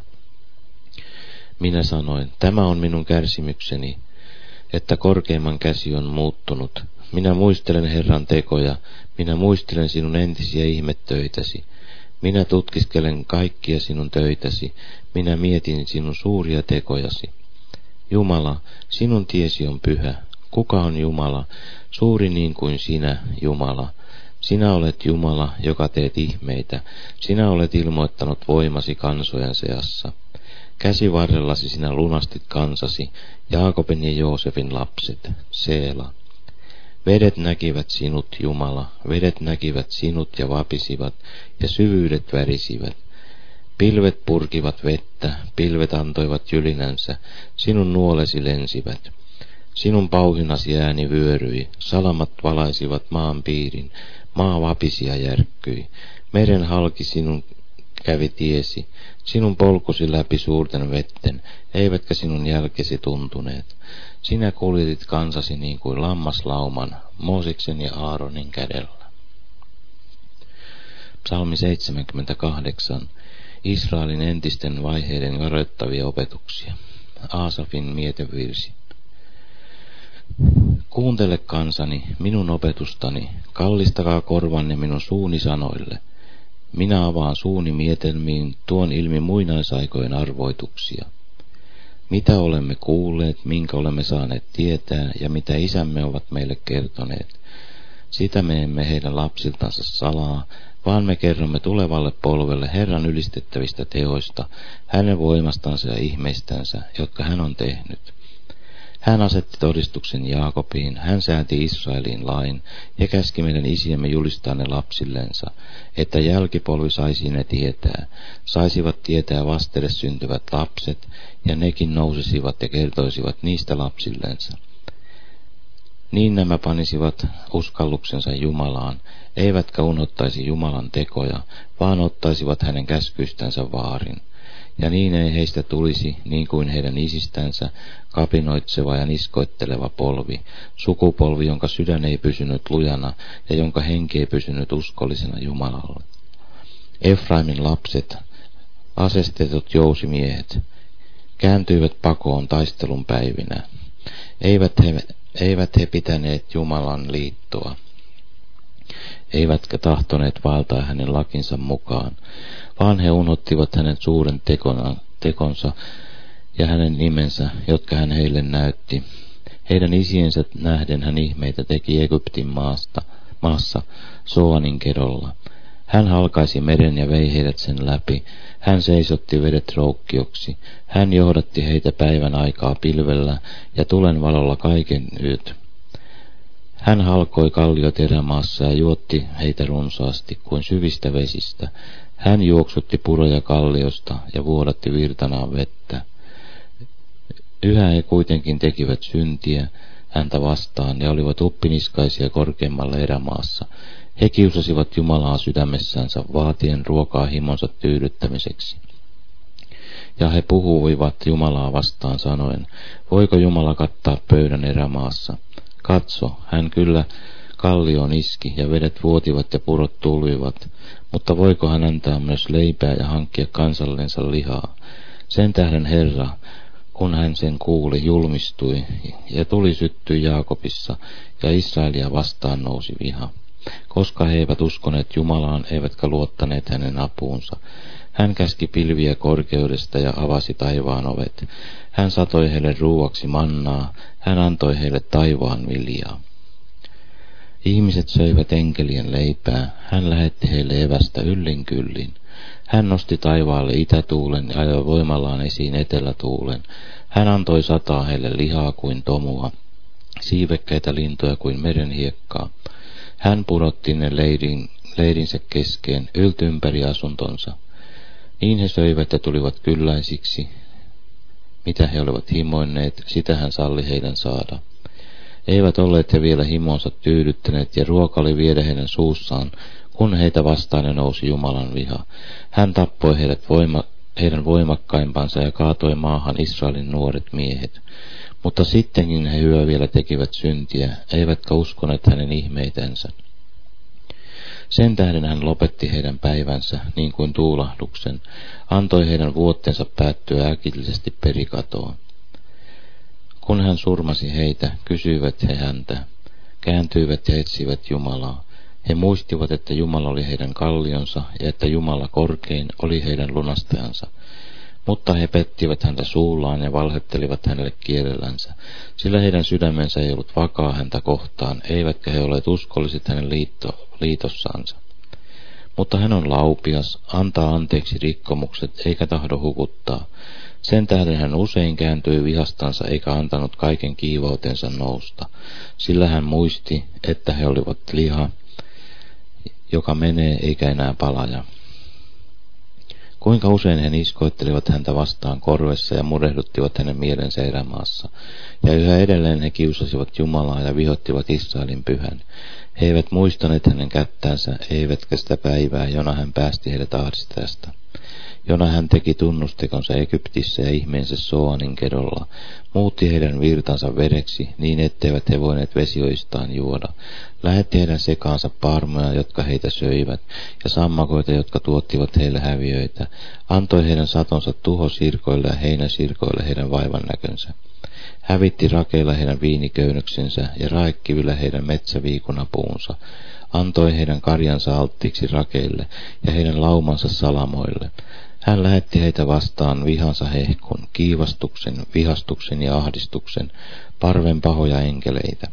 Minä sanoin, tämä on minun kärsimykseni, että korkeimman käsi on muuttunut. Minä muistelen Herran tekoja, minä muistelen sinun entisiä ihmettöitäsi. Minä tutkiskelen kaikkia sinun töitäsi, minä mietin sinun suuria tekojasi. Jumala, sinun tiesi on pyhä. Kuka on Jumala? Suuri niin kuin sinä, Jumala. Sinä olet Jumala, joka teet ihmeitä. Sinä olet ilmoittanut voimasi kansojen seassa. Käsivarrellasi sinä lunastit kansasi, Jaakobin ja Joosefin lapset, Seela. Vedet näkivät sinut, Jumala, vedet näkivät sinut ja vapisivat, ja syvyydet värisivät. Pilvet purkivat vettä, pilvet antoivat jylinänsä, sinun nuolesi lensivät. Sinun pauhinasi ääni vyöryi, salamat valaisivat maan piirin, maa vapisi ja järkkyi. Meren halki sinun kävi tiesi, sinun polkusi läpi suurten vetten, eivätkä sinun jälkesi tuntuneet. Sinä kuljetit kansasi niin kuin lammaslauman, Mooseksen ja Aaronin kädellä. Psalmi seitsemänkymmentäkahdeksan. Israelin entisten vaiheiden varoittavia opetuksia. Aasafin mietevirsi. Kuuntele kansani, minun opetustani, kallistakaa korvanne minun suuni sanoille. Minä avaan suuni mietelmiin, tuon ilmi muinaisaikojen arvoituksia. Mitä olemme kuulleet, minkä olemme saaneet tietää ja mitä isämme ovat meille kertoneet. Sitä me emme heidän lapsiltansa salaa, vaan me kerromme tulevalle polvelle Herran ylistettävistä teoista, hänen voimastansa ja ihmeistänsä, jotka hän on tehnyt. Hän asetti todistuksen Jaakobiin, hän sääti Israeliin lain ja käski meidän isiemme julistaa ne lapsillensa, että jälkipolvi saisi ne tietää, saisivat tietää vastelle syntyvät lapset, ja nekin nousisivat ja kertoisivat niistä lapsillensa. Niin nämä panisivat uskalluksensa Jumalaan, eivätkä unohtaisi Jumalan tekoja, vaan ottaisivat hänen käskyistänsä vaarin. Ja niin ei heistä tulisi, niin kuin heidän isistänsä, kapinoitseva ja niskoitteleva polvi, sukupolvi, jonka sydän ei pysynyt lujana ja jonka henki ei pysynyt uskollisena Jumalalle. Efraimin lapset, asestetut jousimiehet, kääntyivät pakoon taistelun päivinä. Eivät he, eivät he pitäneet Jumalan liittoa, eivätkä tahtoneet vaeltaa hänen lakinsa mukaan, vaan he unohtivat hänen suuren tekona, tekonsa ja hänen nimensä, jotka hän heille näytti. Heidän isiensä nähden hän ihmeitä teki Egyptin maasta, maassa Soanin kedolla. Hän halkaisi meren ja vei heidät sen läpi. Hän seisotti vedet roukkioksi. Hän johdatti heitä päivän aikaa pilvellä ja tulen valolla kaiken yöt. Hän halkoi kalliot erämaassa ja juotti heitä runsaasti kuin syvistä vesistä. Hän juoksutti puroja kalliosta ja vuodatti virtanaan vettä. Yhä he kuitenkin tekivät syntiä häntä vastaan ja olivat uppiniskaisia korkeammalla erämaassa. He kiusasivat Jumalaa sydämessänsä vaatien ruokaa himonsa tyydyttämiseksi. Ja he puhuivat Jumalaa vastaan sanoen, voiko Jumala kattaa pöydän erämaassa? Katso, hän kyllä kallioon iski ja vedet vuotivat ja purot tulvivat, mutta voiko hän antaa myös leipää ja hankkia kansallensa lihaa? Sen tähden Herra, kun hän sen kuuli, julmistui ja tuli syttyi Jaakobissa ja Israelia vastaan nousi viha. Koska he eivät uskoneet Jumalaan, eivätkä luottaneet hänen apuunsa. Hän käski pilviä korkeudesta ja avasi taivaan ovet. Hän satoi heille ruuaksi mannaa, hän antoi heille taivaan viljaa. Ihmiset söivät enkelien leipää, hän lähetti heille evästä yllin kyllin. Hän nosti taivaalle itätuulen ja ajoi voimallaan esiin etelätuulen. Hän antoi sataa heille lihaa kuin tomua, siivekkäitä lintuja kuin merenhiekkaa. Hän pudotti ne leirin, leirinsä keskeen, ylty ympäri asuntonsa. Niin he söivät ja tulivat kylläisiksi. Mitä he olivat himoinneet, sitä hän salli heidän saada. Eivät olleet he vielä himonsa tyydyttäneet, ja ruoka oli viedä heidän suussaan, kun heitä vastaan nousi Jumalan viha. Hän tappoi heidät voima, heidän voimakkaimpansa ja kaatoi maahan Israelin nuoret miehet. Mutta sittenkin he yhä vielä tekivät syntiä, eivätkä uskoneet hänen ihmeitänsä. Sen tähden hän lopetti heidän päivänsä niin kuin tuulahduksen, antoi heidän vuottensa päättyä äkillisesti perikatoon. Kun hän surmasi heitä, kysyivät he häntä, kääntyivät ja etsivät Jumalaa. He muistivat, että Jumala oli heidän kallionsa ja että Jumala korkein oli heidän lunastajansa. Mutta he pettivät häntä suullaan ja valhettelivat hänelle kielellänsä, sillä heidän sydämensä ei ollut vakaa häntä kohtaan, eivätkä he olleet uskolliset hänen liitto, liitossaansa. Mutta hän on laupias, antaa anteeksi rikkomukset, eikä tahdo hukuttaa. Sen tähden hän usein kääntyi vihastansa, eikä antanut kaiken kiivautensa nousta, sillä hän muisti, että he olivat liha, joka menee eikä enää palaja. Kuinka usein he niskoittelivat häntä vastaan korvessa ja murehduttivat hänen mielensä erämaassa. Ja yhä edelleen he kiusasivat Jumalaa ja vihottivat Israelin pyhän. He eivät muistaneet hänen kättänsä, eivätkä sitä päivää, jona hän päästi heidät ahdistajasta. Jona hän teki tunnustekonsa Egyptissä ja ihmeensä Soanin kedolla, muutti heidän virtansa vereksi, niin etteivät he voineet vesioistaan juoda. Lähetti heidän sekaansa paarmoja, jotka heitä söivät, ja sammakoita, jotka tuottivat heille häviöitä. Antoi heidän satonsa tuhosirkoille ja heinäsirkoille heidän vaivan näkönsä. Hävitti rakeilla heidän viiniköynnöksensä ja raekivillä heidän metsäviikunapuunsa. Antoi heidän karjansa alttiiksi rakeille ja heidän laumansa salamoille. Hän lähetti heitä vastaan vihansa hehkun, kiivastuksen, vihastuksen ja ahdistuksen, parven pahoja enkeleitä.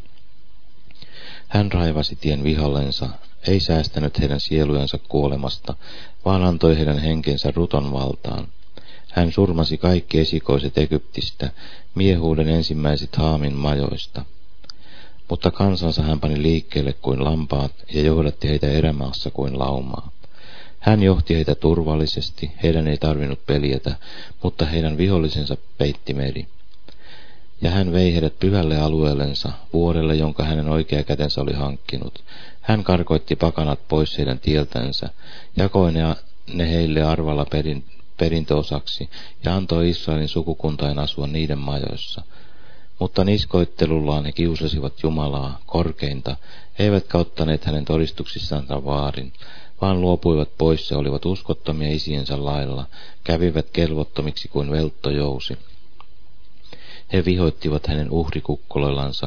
Hän raivasi tien vihallensa, ei säästänyt heidän sielujensa kuolemasta, vaan antoi heidän henkensä ruton valtaan. Hän surmasi kaikki esikoiset Egyptistä, miehuuden ensimmäiset Haamin majoista. Mutta kansansa hän pani liikkeelle kuin lampaat ja johdatti heitä erämaassa kuin laumaa. Hän johti heitä turvallisesti, heidän ei tarvinnut peljätä, mutta heidän vihollisensa peitti meri. ja hän vei heidät pyhälle alueellensa, vuorelle, jonka hänen oikea kätensä oli hankkinut. Hän karkoitti pakanat pois heidän tieltänsä, jakoi ne, ne heille arvalla perin, perintöosaksi ja antoi Israelin sukukuntain asua niiden majoissa. Mutta niskoittelullaan he kiusasivat Jumalaa, korkeinta, eivätkä ottaneet hänen todistuksissaan vaarin, vaan luopuivat pois ja olivat uskottomia isiensä lailla, kävivät kelvottomiksi kuin velttojousi. He vihoittivat hänen uhrikukkoloillansa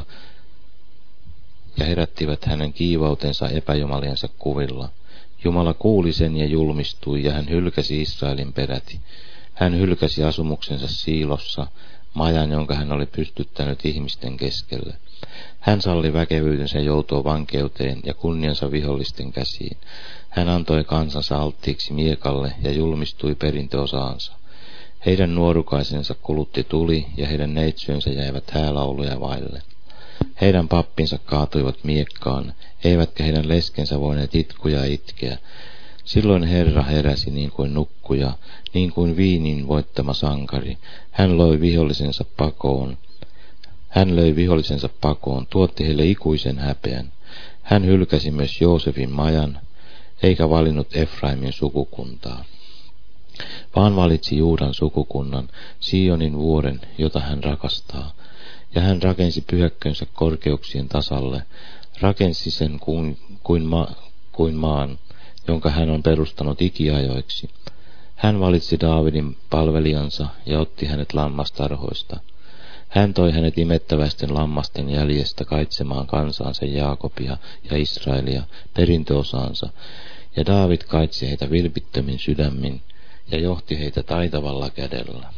ja herättivät hänen kiivautensa epäjumaliensa kuvilla. Jumala kuuli sen ja julmistui, ja hän hylkäsi Israelin peräti. Hän hylkäsi asumuksensa Siilossa, majan, jonka hän oli pystyttänyt ihmisten keskelle. Hän salli väkevyytensä joutua vankeuteen ja kunniansa vihollisten käsiin. Hän antoi kansansa alttiiksi miekalle ja julmistui perintöosaansa. Heidän nuorukaisensa kulutti tuli ja heidän neitsyönsä jäivät häälauluja vaille. Heidän pappinsa kaatuivat miekkaan, eivätkä heidän leskensä voineet itkuja itkeä. Silloin Herra heräsi niin kuin nukkuja, niin kuin viinin voittama sankari. Hän loi vihollisensa pakoon. Hän löi vihollisensa pakoon, tuotti heille ikuisen häpeän. Hän hylkäsi myös Joosefin majan, eikä valinnut Efraimin sukukuntaa, vaan valitsi Juudan sukukunnan, Sionin vuoren, jota hän rakastaa. Ja hän rakensi pyhäkkönsä korkeuksien tasalle, rakensi sen kuin, kuin, ma, kuin maan, jonka hän on perustanut ikiajoiksi. Hän valitsi Daavidin palvelijansa ja otti hänet lammastarhoista. Hän toi hänet imettäväisten lammasten jäljestä kaitsemaan kansaansa Jaakobia ja Israelia perintöosaansa, ja Daavid kaitsi heitä vilpittömin sydämin ja johti heitä taitavalla kädellä.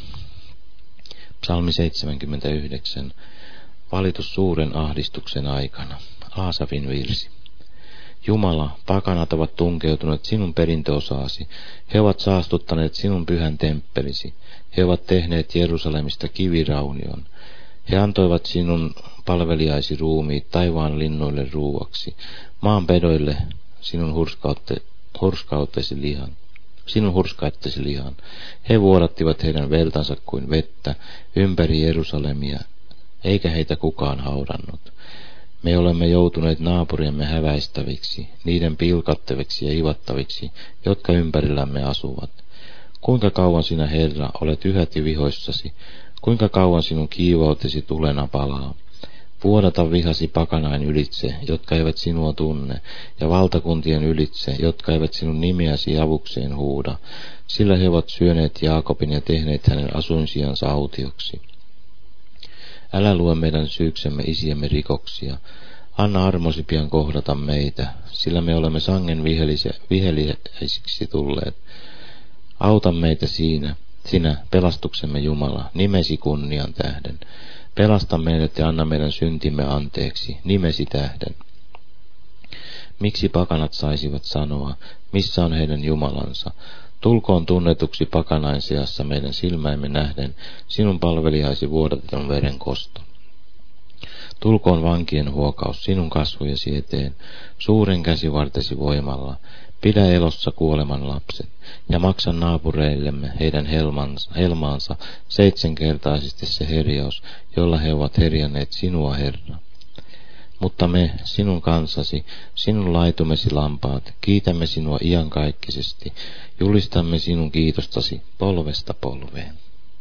Psalmi seitsemänkymmentäyhdeksän. Valitus suuren ahdistuksen aikana. Aasafin virsi. Jumala, pakanat ovat tunkeutuneet sinun perintöosaasi. He ovat saastuttaneet sinun pyhän temppelisi. He ovat tehneet Jerusalemista kiviraunion. He antoivat sinun palvelijaisi ruumiit taivaan linnuille ruuaksi, maan pedoille sinun hurskautte, hurskautesi lihan. Sinun hurskaittesi lihan. He vuodattivat heidän veltansa kuin vettä ympäri Jerusalemia, eikä heitä kukaan haudannut. Me olemme joutuneet naapuriemme häväistäviksi, niiden pilkattaviksi ja ivattaviksi, jotka ympärillämme asuvat. Kuinka kauan sinä, Herra, olet yhäti vihoissasi, kuinka kauan sinun kiivautesi tulena palaa. Vuodata vihasi pakanain ylitse, jotka eivät sinua tunne, ja valtakuntien ylitse, jotka eivät sinun nimeäsi avukseen huuda, sillä he ovat syöneet Jaakobin ja tehneet hänen asuinsijansa autioksi. Älä lue meidän syyksemme isiemme rikoksia. Anna armosi pian kohdata meitä, sillä me olemme sangen viheliäisiksi tulleet. Auta meitä siinä, sinä, pelastuksemme Jumala, nimesi kunnian tähden. Pelasta meidät ja anna meidän syntimme anteeksi, nimesi tähden. Miksi pakanat saisivat sanoa, missä on heidän Jumalansa? Tulkoon tunnetuksi pakanain seassa meidän silmäimme nähden, sinun palvelijaisi vuodatetun veren kosto. Tulkoon vankien huokaus sinun kasvojesi eteen, suuren käsivartesi voimalla. Pidä elossa kuoleman lapset, ja maksa naapureillemme heidän helmansa, helmaansa seitsemänkertaisesti se herjaus, jolla he ovat herjanneet sinua, Herra. Mutta me, sinun kansasi, sinun laitumesi lampaat, kiitämme sinua iankaikkisesti, julistamme sinun kiitostasi polvesta polveen.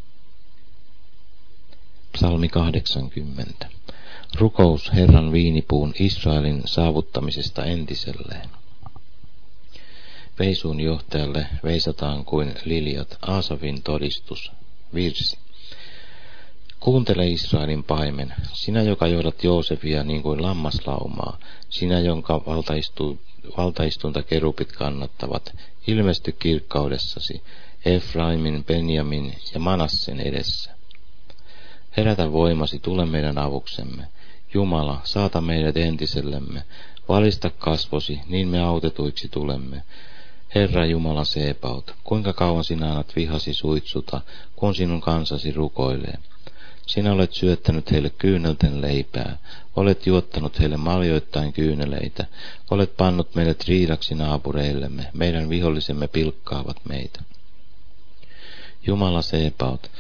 Psalmi kahdeksankymmentä. Rukous Herran viinipuun Israelin saavuttamisesta entiselleen. Veisuun johtajalle veisataan kuin liljat, Aasafin todistus, virsi. Kuuntele Israelin paimen, sinä joka johdat Joosefia niin kuin lammaslaumaa, sinä jonka valtaistu, valtaistunta kerupit kannattavat, ilmesty kirkkaudessasi, Efraimin, Benjamin ja Manassen edessä. Herätä voimasi, tule meidän avuksemme. Jumala, saata meidät entisellemme, valista kasvosi, niin me autetuiksi tulemme. Herra Jumala Sebaot, kuinka kauan sinä annat vihasi suitsuta, kun sinun kansasi rukoilee. Sinä olet syöttänyt heille kyynelten leipää, olet juottanut heille maljoittain kyyneleitä, olet pannut meidät riidaksi naapureillemme, meidän vihollisemme pilkkaavat meitä. Jumala Sebaot,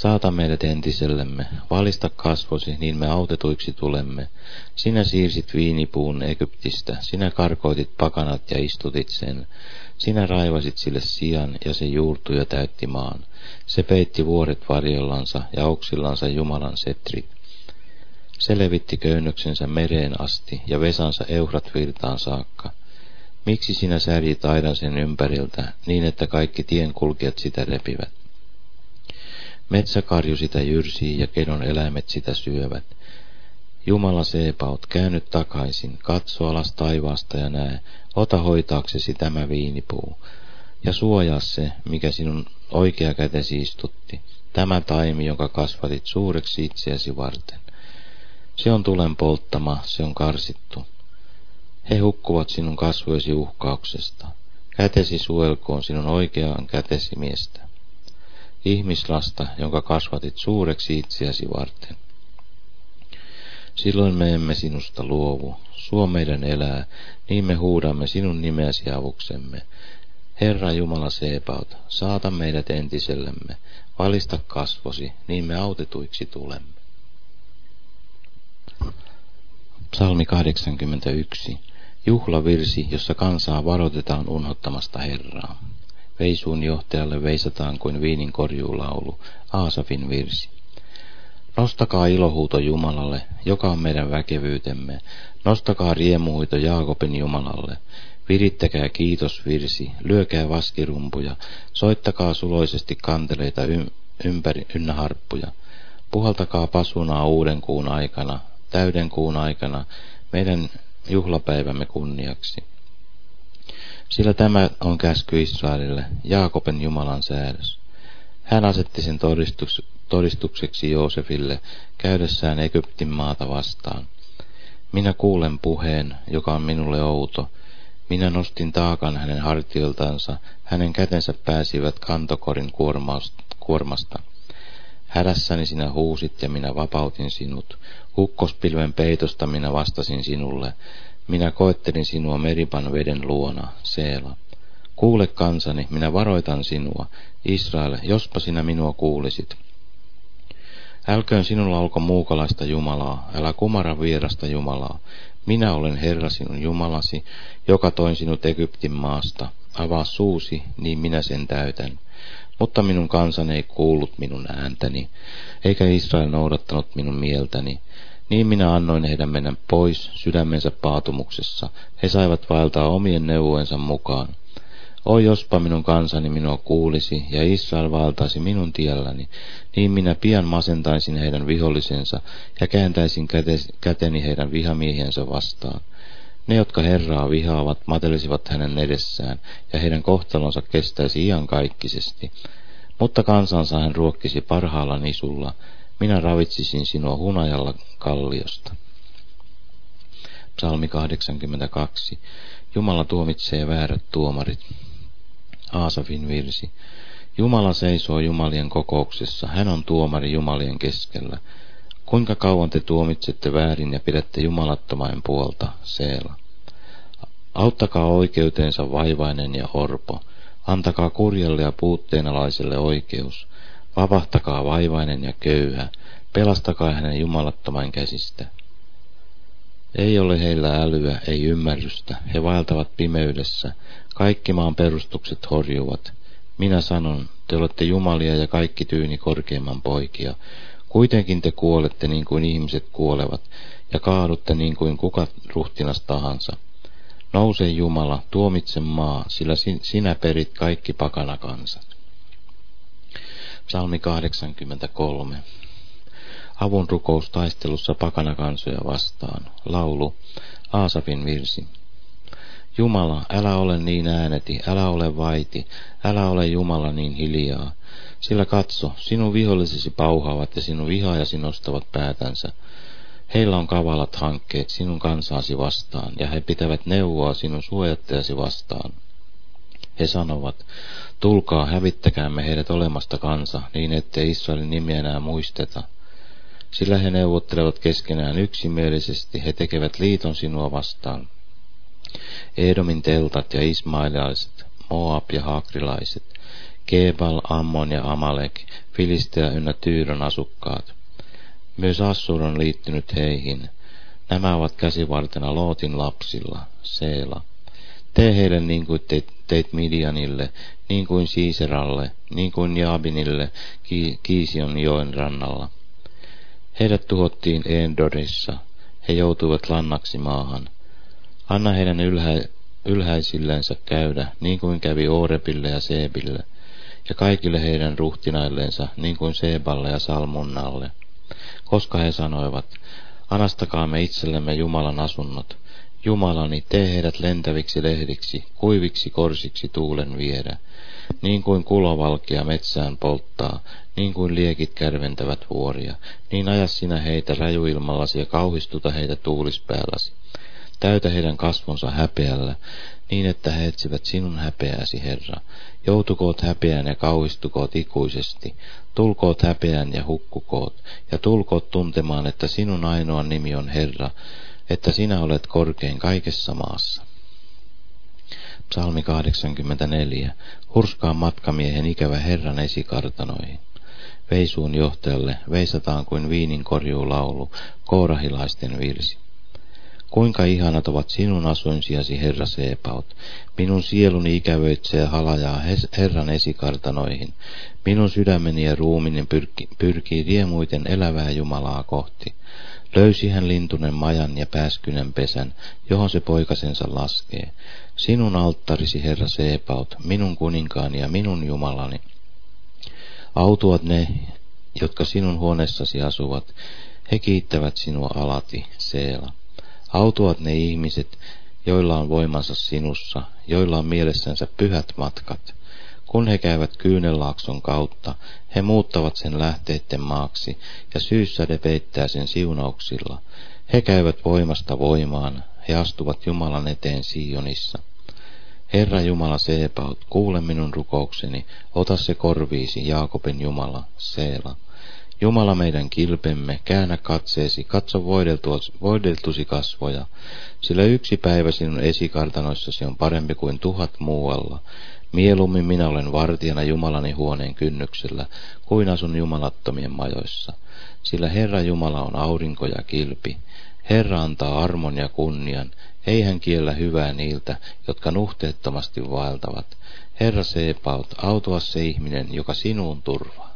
Saata meidät entisellemme, valista kasvosi, niin me autetuiksi tulemme. Sinä siirsit viinipuun Egyptistä, sinä karkoitit pakanat ja istutit sen. Sinä raivasit sille sian, ja se juurtui ja täytti maan. Se peitti vuoret varjollansa ja auksillansa Jumalan setrit. Se levitti köynnöksensä mereen asti ja vesansa Eufrat virtaan saakka. Miksi sinä särjit aidan sen ympäriltä, niin että kaikki tienkulkijat sitä repivät? Metsäkarju sitä jyrsii ja kedon eläimet sitä syövät. Jumala Sebaot, käänny takaisin, katso alas taivaasta ja näe, ota hoitaaksesi tämä viinipuu. Ja suojaa se, mikä sinun oikea kätesi istutti, tämä taimi, jonka kasvatit suureksi itseäsi varten. Se on tulen polttama, se on karsittu. He hukkuvat sinun kasvojesi uhkauksesta. Kätesi suojelkoon sinun oikeaan kätesi miestä. Ihmislasta, jonka kasvatit suureksi itseäsi varten. Silloin me emme sinusta luovu. Suo meidän elää, niin me huudamme sinun nimeäsi avuksemme. Herra Jumala Sebaot, saata meidät entisellemme. Valista kasvosi, niin me autetuiksi tulemme. Psalmi kahdeksankymmentäyksi. Juhlavirsi, jossa kansaa varoitetaan unhottamasta Herraa. Veisuun johtajalle veisataan kuin viinin korjuulaulu, Aasafin virsi. Nostakaa ilohuuto Jumalalle, joka on meidän väkevyytemme. Nostakaa riemuhuito Jaakobin Jumalalle. Virittäkää kiitosvirsi, lyökää vaskirumpuja, soittakaa suloisesti kanteleita ympäri ynnä harppuja. Puhaltakaa pasunaa uuden kuun aikana, täyden kuun aikana, meidän juhlapäivämme kunniaksi. Sillä tämä on käsky Israelille, Jaakobin Jumalan säädös. Hän asetti sen todistus, todistukseksi Joosefille käydessään Egyptin maata vastaan. Minä kuulen puheen, joka on minulle outo. Minä nostin taakan hänen hartioiltansa, hänen kätensä pääsivät kantokorin kuormasta. Hädässäni sinä huusit ja minä vapautin sinut. Ukkospilven peitosta minä vastasin sinulle. Minä koettelin sinua Meriban veden luona, Seela. Kuule kansani, minä varoitan sinua. Israel, jospa sinä minua kuulisit. Älköön sinulla olko muukalaista Jumalaa, älä kumara vierasta Jumalaa. Minä olen Herra sinun Jumalasi, joka toin sinut Egyptin maasta. Avaa suusi, niin minä sen täytän. Mutta minun kansani ei kuullut minun ääntäni, eikä Israel noudattanut minun mieltäni. Niin minä annoin heidän mennä pois sydämensä paatumuksessa. He saivat vaeltaa omien neuvojensa mukaan. Oi, jospa minun kansani minua kuulisi, ja Israel vaeltaisi minun tielläni, niin minä pian masentaisin heidän vihollisensa, ja kääntäisin käteni heidän vihamiehiensä vastaan. Ne, jotka Herraa vihaavat, matelisivat hänen edessään, ja heidän kohtalonsa kestäisi iankaikkisesti. Mutta kansansa hän ruokkisi parhaalla nisulla, minä ravitsisin sinua hunajalla kalliosta. Psalmi kahdeksankymmentäkaksi. Jumala tuomitsee väärät tuomarit. Aasafin virsi. Jumala seisoo jumalien kokouksessa, hän on tuomari jumalien keskellä. Kuinka kauan te tuomitsette väärin ja pidätte jumalattomain puolta, Seela. Auttakaa oikeuteensa vaivainen ja orpo. Antakaa kurjalle ja puutteenalaiselle oikeus. Vapahtakaa vaivainen ja köyhä. Pelastakaa hänen jumalattomain käsistä. Ei ole heillä älyä, ei ymmärrystä. He vaeltavat pimeydessä. Kaikki maan perustukset horjuvat. Minä sanon, te olette jumalia ja kaikki tyyni korkeimman poikia. Kuitenkin te kuolette niin kuin ihmiset kuolevat, ja kaadutte niin kuin kuka ruhtinas tahansa. Nouse Jumala, tuomitse maa, sillä sinä perit kaikki pakanakansat. Psalmi kahdeksankymmentäkolme. Avun rukous taistelussa pakanakansoja vastaan. Laulu, Aasafin virsi. Jumala, älä ole niin ääneti, älä ole vaiti, älä ole Jumala niin hiljaa. Sillä katso, sinun vihollisesi pauhaavat ja sinun vihaajasi nostavat päätänsä. Heillä on kavalat hankkeet sinun kansaasi vastaan, ja he pitävät neuvoa sinun suojattajasi vastaan. He sanovat, tulkaa hävittäkäämme heidät olemasta kansa, niin ettei Israelin nimiä enää muisteta. Sillä he neuvottelevat keskenään yksimielisesti, he tekevät liiton sinua vastaan. Edomin teltat ja ismaililaiset, Moab ja haakrilaiset, Gebal, Ammon ja Amalek, Filistea ynnä Tyydon asukkaat. Myös Assur on liittynyt heihin. Nämä ovat käsivartena Lootin lapsilla, Seela. Tee heille niin kuin teit, teit Midianille, niin kuin Siiseralle, niin kuin Jaabinille Ki- Kiision joen rannalla. Heidät tuhottiin Endorissa, he joutuivat lannaksi maahan. Anna heidän ylhä- ylhäisillensä käydä, niin kuin kävi Oorebille ja Seebille, ja kaikille heidän ruhtinaillensa, niin kuin Seeballe ja Salmunnalle. Koska he sanoivat, anastakaamme itsellemme Jumalan asunnot. Jumalani, tee heidät lentäviksi lehdiksi, kuiviksi korsiksi tuulen viedä. Niin kuin kulovalkea metsään polttaa, niin kuin liekit kärventävät vuoria, niin aja sinä heitä rajuilmallasi ja kauhistuta heitä tuulispäälläsi. Täytä heidän kasvonsa häpeällä, niin että he etsivät sinun häpeäsi, Herra. Joutukoot häpeään ja kauhistukoot ikuisesti. Tulkoot häpeään ja hukkukoot, ja tulkoot tuntemaan, että sinun ainoa nimi on Herra, että sinä olet korkein kaikessa maassa. Psalmi kahdeksankymmentäneljä. Hurskaan matkamiehen ikävä Herran esikartanoihin. Veisuun johtajalle veisataan kuin viinin korjuulaulu, koorahilaisten virsi. Kuinka ihanat ovat sinun asuinsiasi, Herra Seebaot. Minun sieluni ikävöitsee halajaa Herran esikartanoihin. Minun sydämeni ja ruumini pyrki, pyrkii riemuiten elävää Jumalaa kohti. Löysi hän lintunen majan ja pääskynen pesän, johon se poikasensa laskee. Sinun alttarisi, Herra Seebaot, minun kuninkaani ja minun Jumalani. Autuat ne, jotka sinun huoneessasi asuvat, he kiittävät sinua alati, Seela. Autuat ne ihmiset, joilla on voimansa sinussa, joilla on mielessänsä pyhät matkat. Kun he käyvät Kyynelaakson kautta, he muuttavat sen lähteitten maaksi, ja syyssäde peittää sen siunauksilla. He käyvät voimasta voimaan, he astuvat Jumalan eteen Sionissa. Herra Jumala Seebaot, kuule minun rukoukseni, ota se korviisi, Jaakobin Jumala, Seela. Jumala meidän kilpemme, käännä katseesi, katso voideltusi kasvoja, sillä yksi päivä sinun esikartanoissasi on parempi kuin tuhat muualla. Mieluummin minä olen vartijana Jumalani huoneen kynnyksellä, kuin asun jumalattomien majoissa. Sillä Herra Jumala on aurinko ja kilpi. Herra antaa armon ja kunnian, ei hän kiellä hyvää niiltä, jotka nuhteettomasti vaeltavat. Herra Seebaot, autua se ihminen, joka sinuun turvaa.